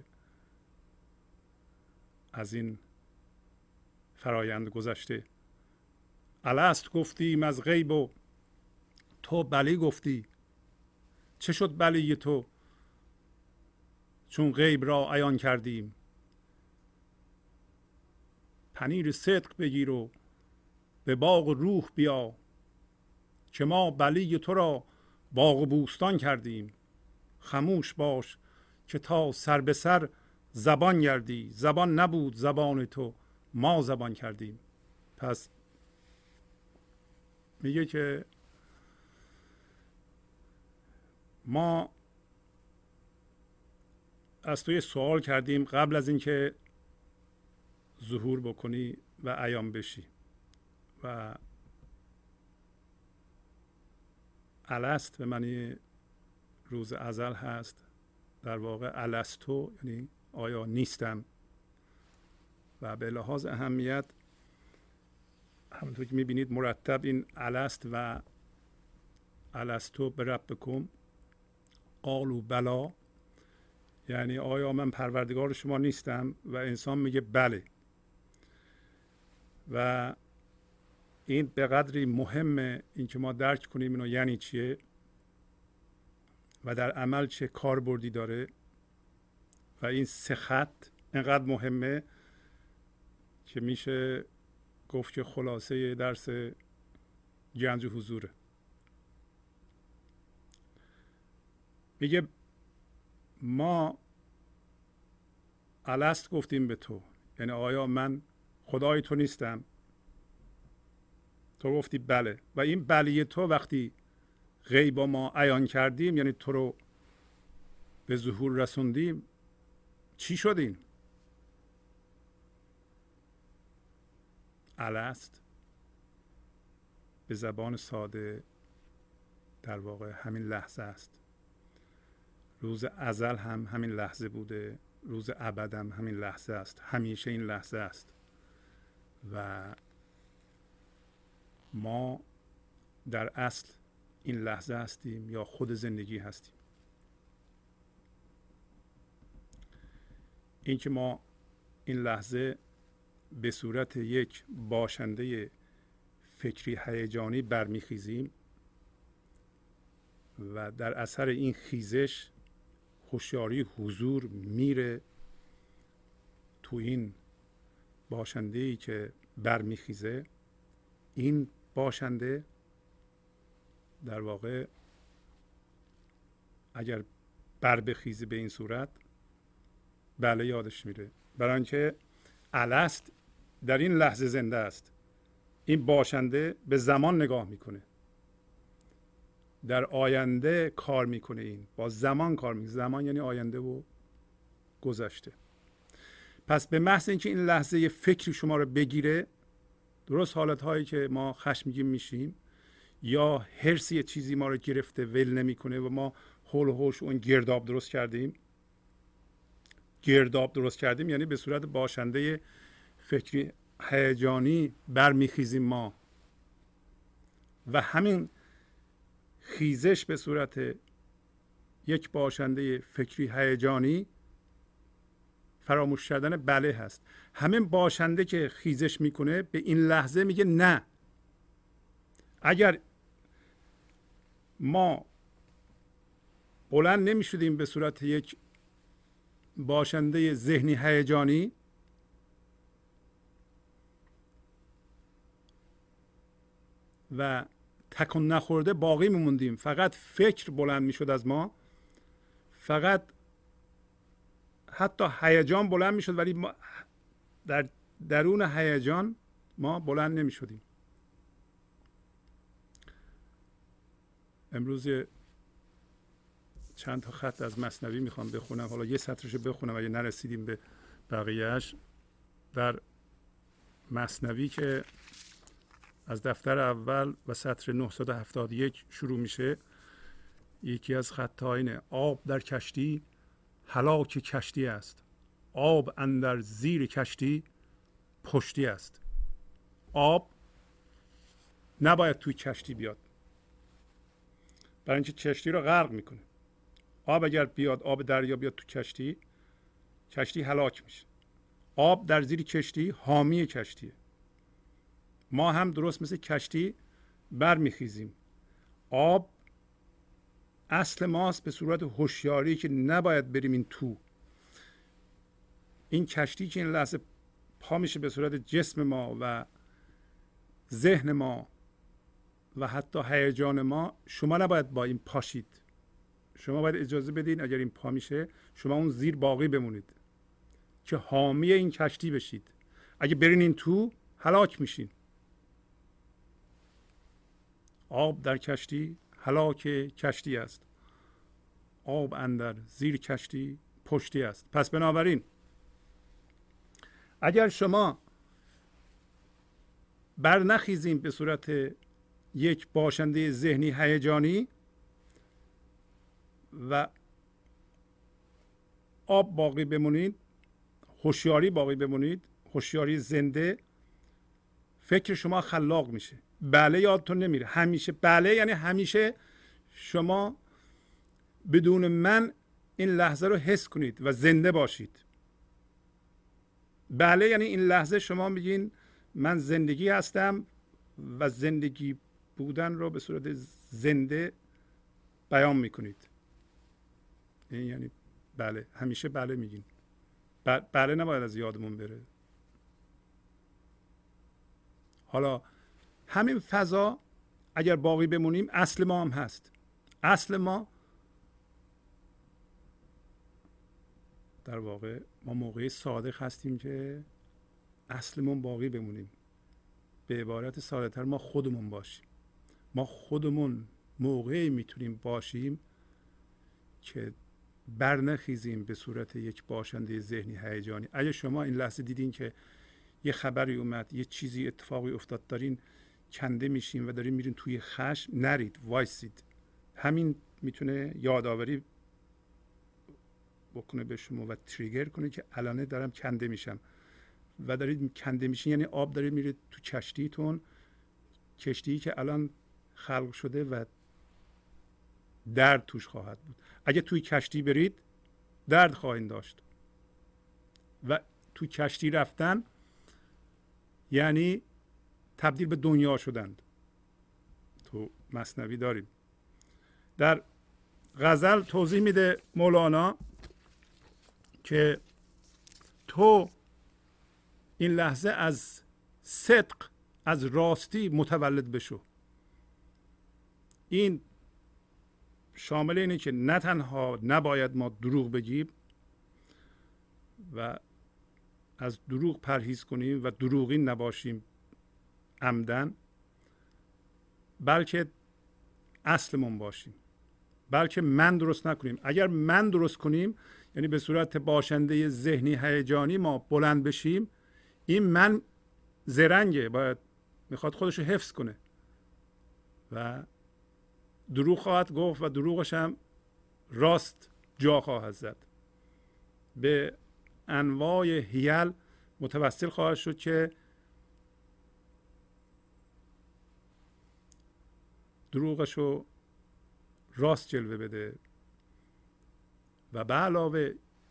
از این فرایند گذشته. الست گفتیم از غیب و تو بلی گفتی، چه شد بلی تو چون غیب را عیان کردیم. پنیر صدق بگیر و به باغ روح بیا، که ما بلی تو را باغ و بوستان کردیم. خموش باش که تا سر به سر زبان گردی. زبان نبود زبان تو، ما زبان کردیم. پس میگه که ما از تو یه سوال کردیم قبل از اینکه ظهور بکنی و عیان بشی و الست به معنی روز ازل هست. در واقع الستو یعنی آیا نیستم. و به لحاظ اهمیت همونطور که میبینید مرتب این الست و الستو به ربکم قالوا بلا، یعنی آیا من پروردگار شما نیستم؟ و انسان میگه بله. و این به قدری مهمه اینکه ما درک کنیم اینو یعنی چیه و در عمل چه کاربردی داره. و این سه خط اینقدر مهمه که میشه گفت که خلاصه درس گنج حضوره. میگه ما الست گفتیم به تو، یعنی آیا من خدای تو نیستم؟ تو گفتی بله. و این بله تو وقتی غیب ما عیان کردیم، یعنی تو رو به ظهور رسوندیم، چی شدیم؟ الست به زبان ساده در واقع همین لحظه است. روز ازل هم همین لحظه بوده، روز ابد هم همین لحظه است، همیشه این لحظه است. و ما در اصل این لحظه هستیم یا خود زندگی هستیم. این که ما این لحظه به صورت یک باشنده فکری هیجانی برمیخیزیم و در اثر این خیزش هوشیاری حضور میره تو این باشنده‌ای که برمیخیزه. این باشنده در واقع اگر بر بخیزه به این صورت بله یادش میره، برای اینکه الست در این لحظه زنده است. این باشنده به زمان نگاه میکنه، در آینده کار میکنه، این با زمان کار میکنه. زمان یعنی آینده و گذشته. پس به محض اینکه این لحظه فکری شما رو بگیره، درست حالت هایی که ما خشمگین میشیم یا حرسی چیزی ما رو گرفته ول نمیکنه و ما حول و حوش اون گرداب درست کردیم. گرداب درست کردیم یعنی به صورت باشنده فکری هیجانی برمیخیزیم ما و همین خیزش به صورت یک باشنده فکری هیجانی فراموش کردن بله هست. همین باشنده که خیزش میکنه به این لحظه میگه نه. اگر ما بلند نمیشدیم به صورت یک باشنده ذهنی هیجانی، و تکون نخورده باقی میموندیم، فقط فکر بلند میشد از ما، فقط حتی هیجان بلند میشد ولی ما در درون هیجان ما بلند نمیشدیم. امروز چند تا خط از مثنوی میخوام بخونم، حالا یه سطرشو بخونم اگه نرسیدیم به بقیهش. در مثنوی که از دفتر اول و سطر 971 شروع میشه، یکی از خط‌ها اینه: آب در کشتی هلاک کشتی است، آب اندر زیر کشتی پشتی است. آب نباید توی کشتی بیاد، برای اینکه کشتی رو غرق میکنه. آب اگر بیاد، آب دریا بیاد تو کشتی، کشتی هلاک میشه. آب در زیر کشتی حامی کشتیه. ما هم درست مثل کشتی برمیخیزیم. آب اصل ماست به صورت هوشیاری که نباید بریم این تو. این کشتی که این لحظه پا میشه به صورت جسم ما و ذهن ما و حتی هیجان ما، شما نباید با این پاشید. شما باید اجازه بدین اگر این پا میشه شما اون زیر باقی بمونید که حامی این کشتی بشید. اگه برین این تو هلاک میشین. آب در کشتی هلاک کشتی است، آب اندر زیر کشتی پشتی است. پس بنابراین اگر شما برنخیزیم به صورت یک باشنده ذهنی هیجانی و آب باقی بمونید، هوشیاری باقی بمونید، هوشیاری زنده، فکر شما خلاق میشه. بله یادتون نمیره. همیشه بله یعنی همیشه شما بدون من این لحظه رو حس کنید و زنده باشید. بله یعنی این لحظه شما میگین من زندگی هستم و زندگی بودن رو به صورت زنده بیان میکنید. این یعنی بله. همیشه بله میگین. بله نباید از یادمون بره. حالا همین فضا اگر باقی بمونیم اصل ما هم هست. اصل ما در واقع ما موقعی صادق هستیم که اصلمون باقی بمونیم. به عبارت ساده تر ما خودمون باشیم. ما خودمون موقعی میتونیم باشیم که برنخیزیم به صورت یک باشنده ذهنی هیجانی. اگه شما این لحظه دیدین که یه خبری اومد، یه چیزی اتفاقی افتاد، دارین کنده میشین و دارین میرین توی خشم، نرید، وایسید. همین میتونه یادآوری بکنه به شما و تریگر کنه که الان دارم کنده میشم و دارید کنده میشین، یعنی آب داره میره تو کشتیتون، کشتی که الان خلق شده و درد توش خواهد بود. اگه توی کشتی برید درد خواهید داشت و توی کشتی رفتن یعنی تبدیل به دنیا شدند. تو مثنوی داریم. در غزل توضیح میده مولانا که تو این لحظه از صدق، از راستی متولد بشو. این شامل اینه که نه تنها نباید ما دروغ بگیم و از دروغ پرهیز کنیم و دروغین نباشیم عمدن، بلکه اصلمون باشیم، بلکه من درست نکنیم. اگر من درست کنیم یعنی به صورت باشنده ذهنی هیجانی ما بلند بشیم، این من زرنگه، باید میخواد خودشو حفظ کنه و دروغ خواهد گفت و دروغش هم راست جا خواهد زد. به انواع حیل متوسل خواهد شد که دروغشو راست جلوه بده. و به علاوه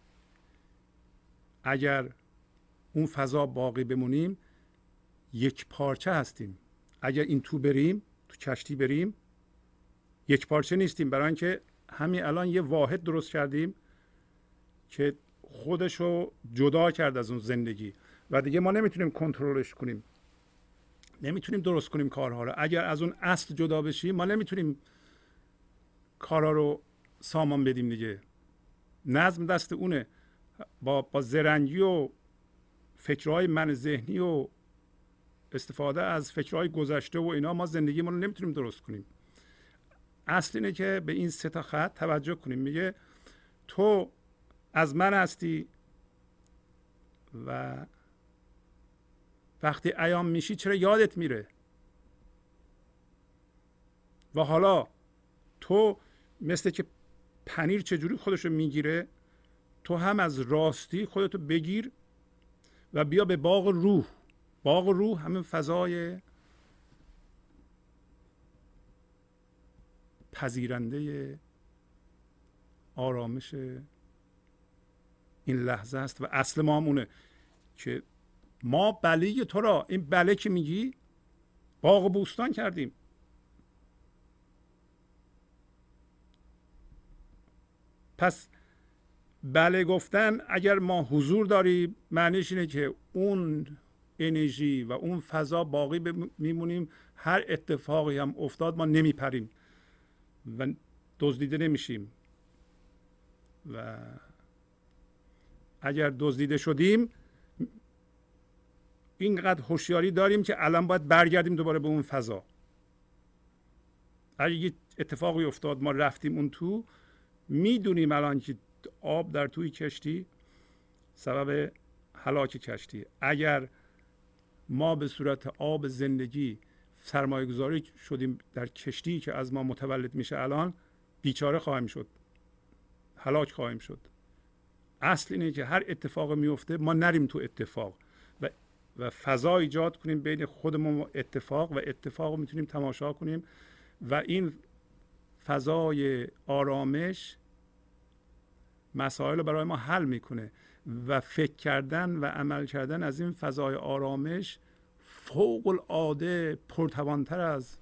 اگر اون فضا باقی بمونیم یک پارچه هستیم. اگر این تو بریم، تو کشتی بریم، یک پارچه نیستیم، برای اینکه همین الان یه واحد درست کردیم که خودشو جدا کرد از اون زندگی و دیگه ما نمیتونیم کنترلش کنیم، نمیتونیم درست کنیم کارها رو. اگر از اون اصل جدا بشیم ما نمیتونیم کارها رو سامان بدیم دیگه. نظم دست اونه. با زرنگی و فکرهای من ذهنی و استفاده از فکرهای گذشته و اینا ما زندگیمون رو نمیتونیم درست کنیم. اصل اینه که به این سه تا خط توجه کنیم. میگه تو از من هستی و وقتی عیان میشی چرا یادت میره؟ و حالا تو مثل که پنیر چجوری خودشو میگیره، تو هم از راستی خودتو بگیر و بیا به باغ روح. باغ روح همین فضای پذیرنده آرامش این لحظه است و اصل ما هم اونه که ما بله تو را، این بله که میگی باغ و بوستان کردیم. پس بله گفتن اگر ما حضور داریم معنیش اینه که اون انرژی و اون فضا باقی میمونیم. هر اتفاقی هم افتاد ما نمیپریم و دزدیده نمیشیم و اگر دزدیده شدیم اینقدر هوشیاری داریم که الان باید برگردیم دوباره به اون فضا. اگه یه اتفاقی افتاد ما رفتیم اون تو، میدونیم الان که آب در توی کشتی سبب هلاک کشتی. اگر ما به صورت آب زندگی سرمایه گذاری شدیم در کشتی که از ما متولد میشه، الان بیچاره خواهیم شد، هلاک خواهیم شد. اصل اینه که هر اتفاق میفته ما نریم تو اتفاق و فضا ایجاد کنیم بین خودمون و اتفاق، و اتفاق رو میتونیم تماشا کنیم و این فضای آرامش مسائل رو برای ما حل میکنه و فکر کردن و عمل کردن از این فضای آرامش فوق العاده پرتوانتر از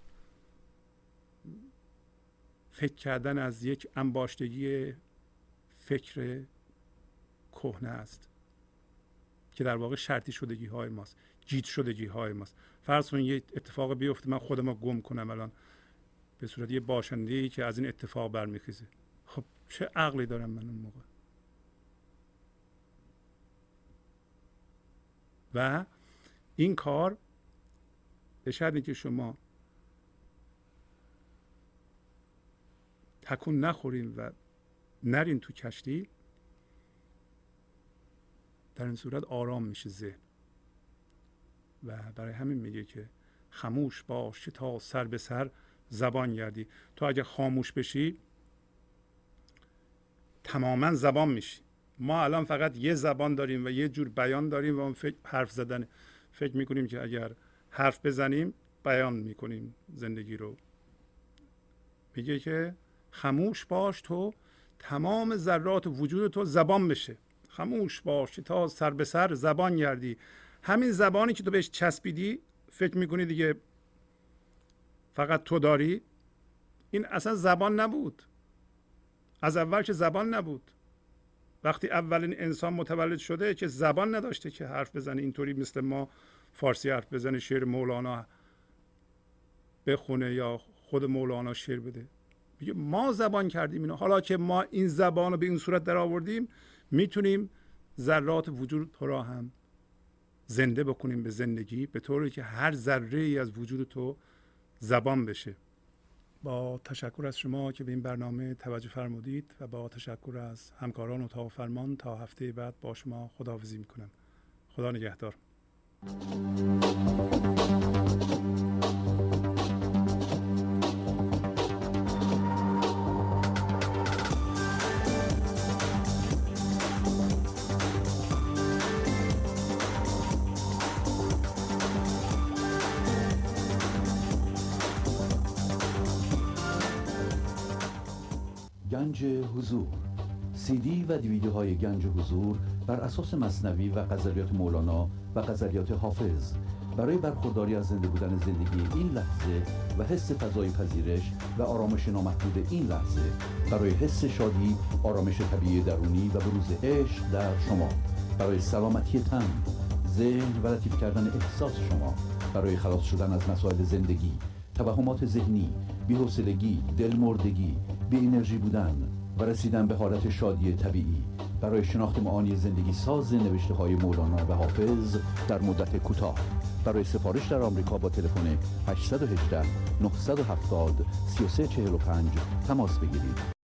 فکر کردن از یک انباشتگی فکر کهنه است که در واقع شرطی شدگی های ماست، جیت شدگی های ماست. فرض کنید یه اتفاق بیفته من خودم رو گم کنم الان به صورت یه باشنده‌ای که از این اتفاق برمیخیزه، خب چه عقلی دارم من اون موقع؟ و این کار به شرطی که شما تکون نخورین و نرین تو کشتی، در این صورت آرام میشه ذهن. و برای همین میگه که خاموش باش تا سر به سر زبان گردی. تو اگه خاموش بشی تماما زبان میشی. ما الان فقط یه زبان داریم و یه جور بیان داریم و اون حرف زدن. فکر میکنیم که اگر حرف بزنیم بیان میکنیم زندگی رو. میگه که خاموش باش تو تمام ذرات وجود تو زبان بشه. خاموش باش تا سر به سر زبان گردی. همین زبانی که تو بهش چسبیدی فکر میکنی دیگه فقط تو داری، این اصلا زبان نبود. از اول که زبان نبود. وقتی اولین انسان متولد شده که زبان نداشته که حرف بزنه، اینطوری مثل ما فارسی حرف بزنه، شعر مولانا بخونه یا خود مولانا شعر بده. میگه ما زبان کردیم اینو. حالا که ما این زبان رو به این صورت در آوردیم میتونیم ذرات وجود تو را هم زنده بکنیم به زندگی، به طوری که هر ذره ای از وجود تو زبان بشه. با تشکر از شما که به این برنامه توجه فرمودید و با تشکر از همکاران اتاق فرمان تا هفته بعد با شما خداحافظی میکنم. خدا نگهدار. گنج حضور، CD و دیویدیوهای گنج حضور بر اساس مثنوی و غزلیات مولانا و غزلیات حافظ برای برخورداری از زنده بودن زندگی این لحظه و حس فضای پذیرش و آرامش نامحدود این لحظه، برای حس شادی، آرامش طبیعی درونی و بروز عشق در شما، برای سلامتی تن، ذهن و لطیف کردن احساس شما، برای خلاص شدن از مسائل زندگی، توهمات ذهنی، بی‌حوصلگی، دلمردگی، بی انرژی بودن و رسیدن به حالت شادی طبیعی، برای شناخت معانی زندگی ساز نوشته‌های مولانا و حافظ در مدت کوتاه. برای سفارش در آمریکا با تلفن 818 970 3345 تماس بگیرید.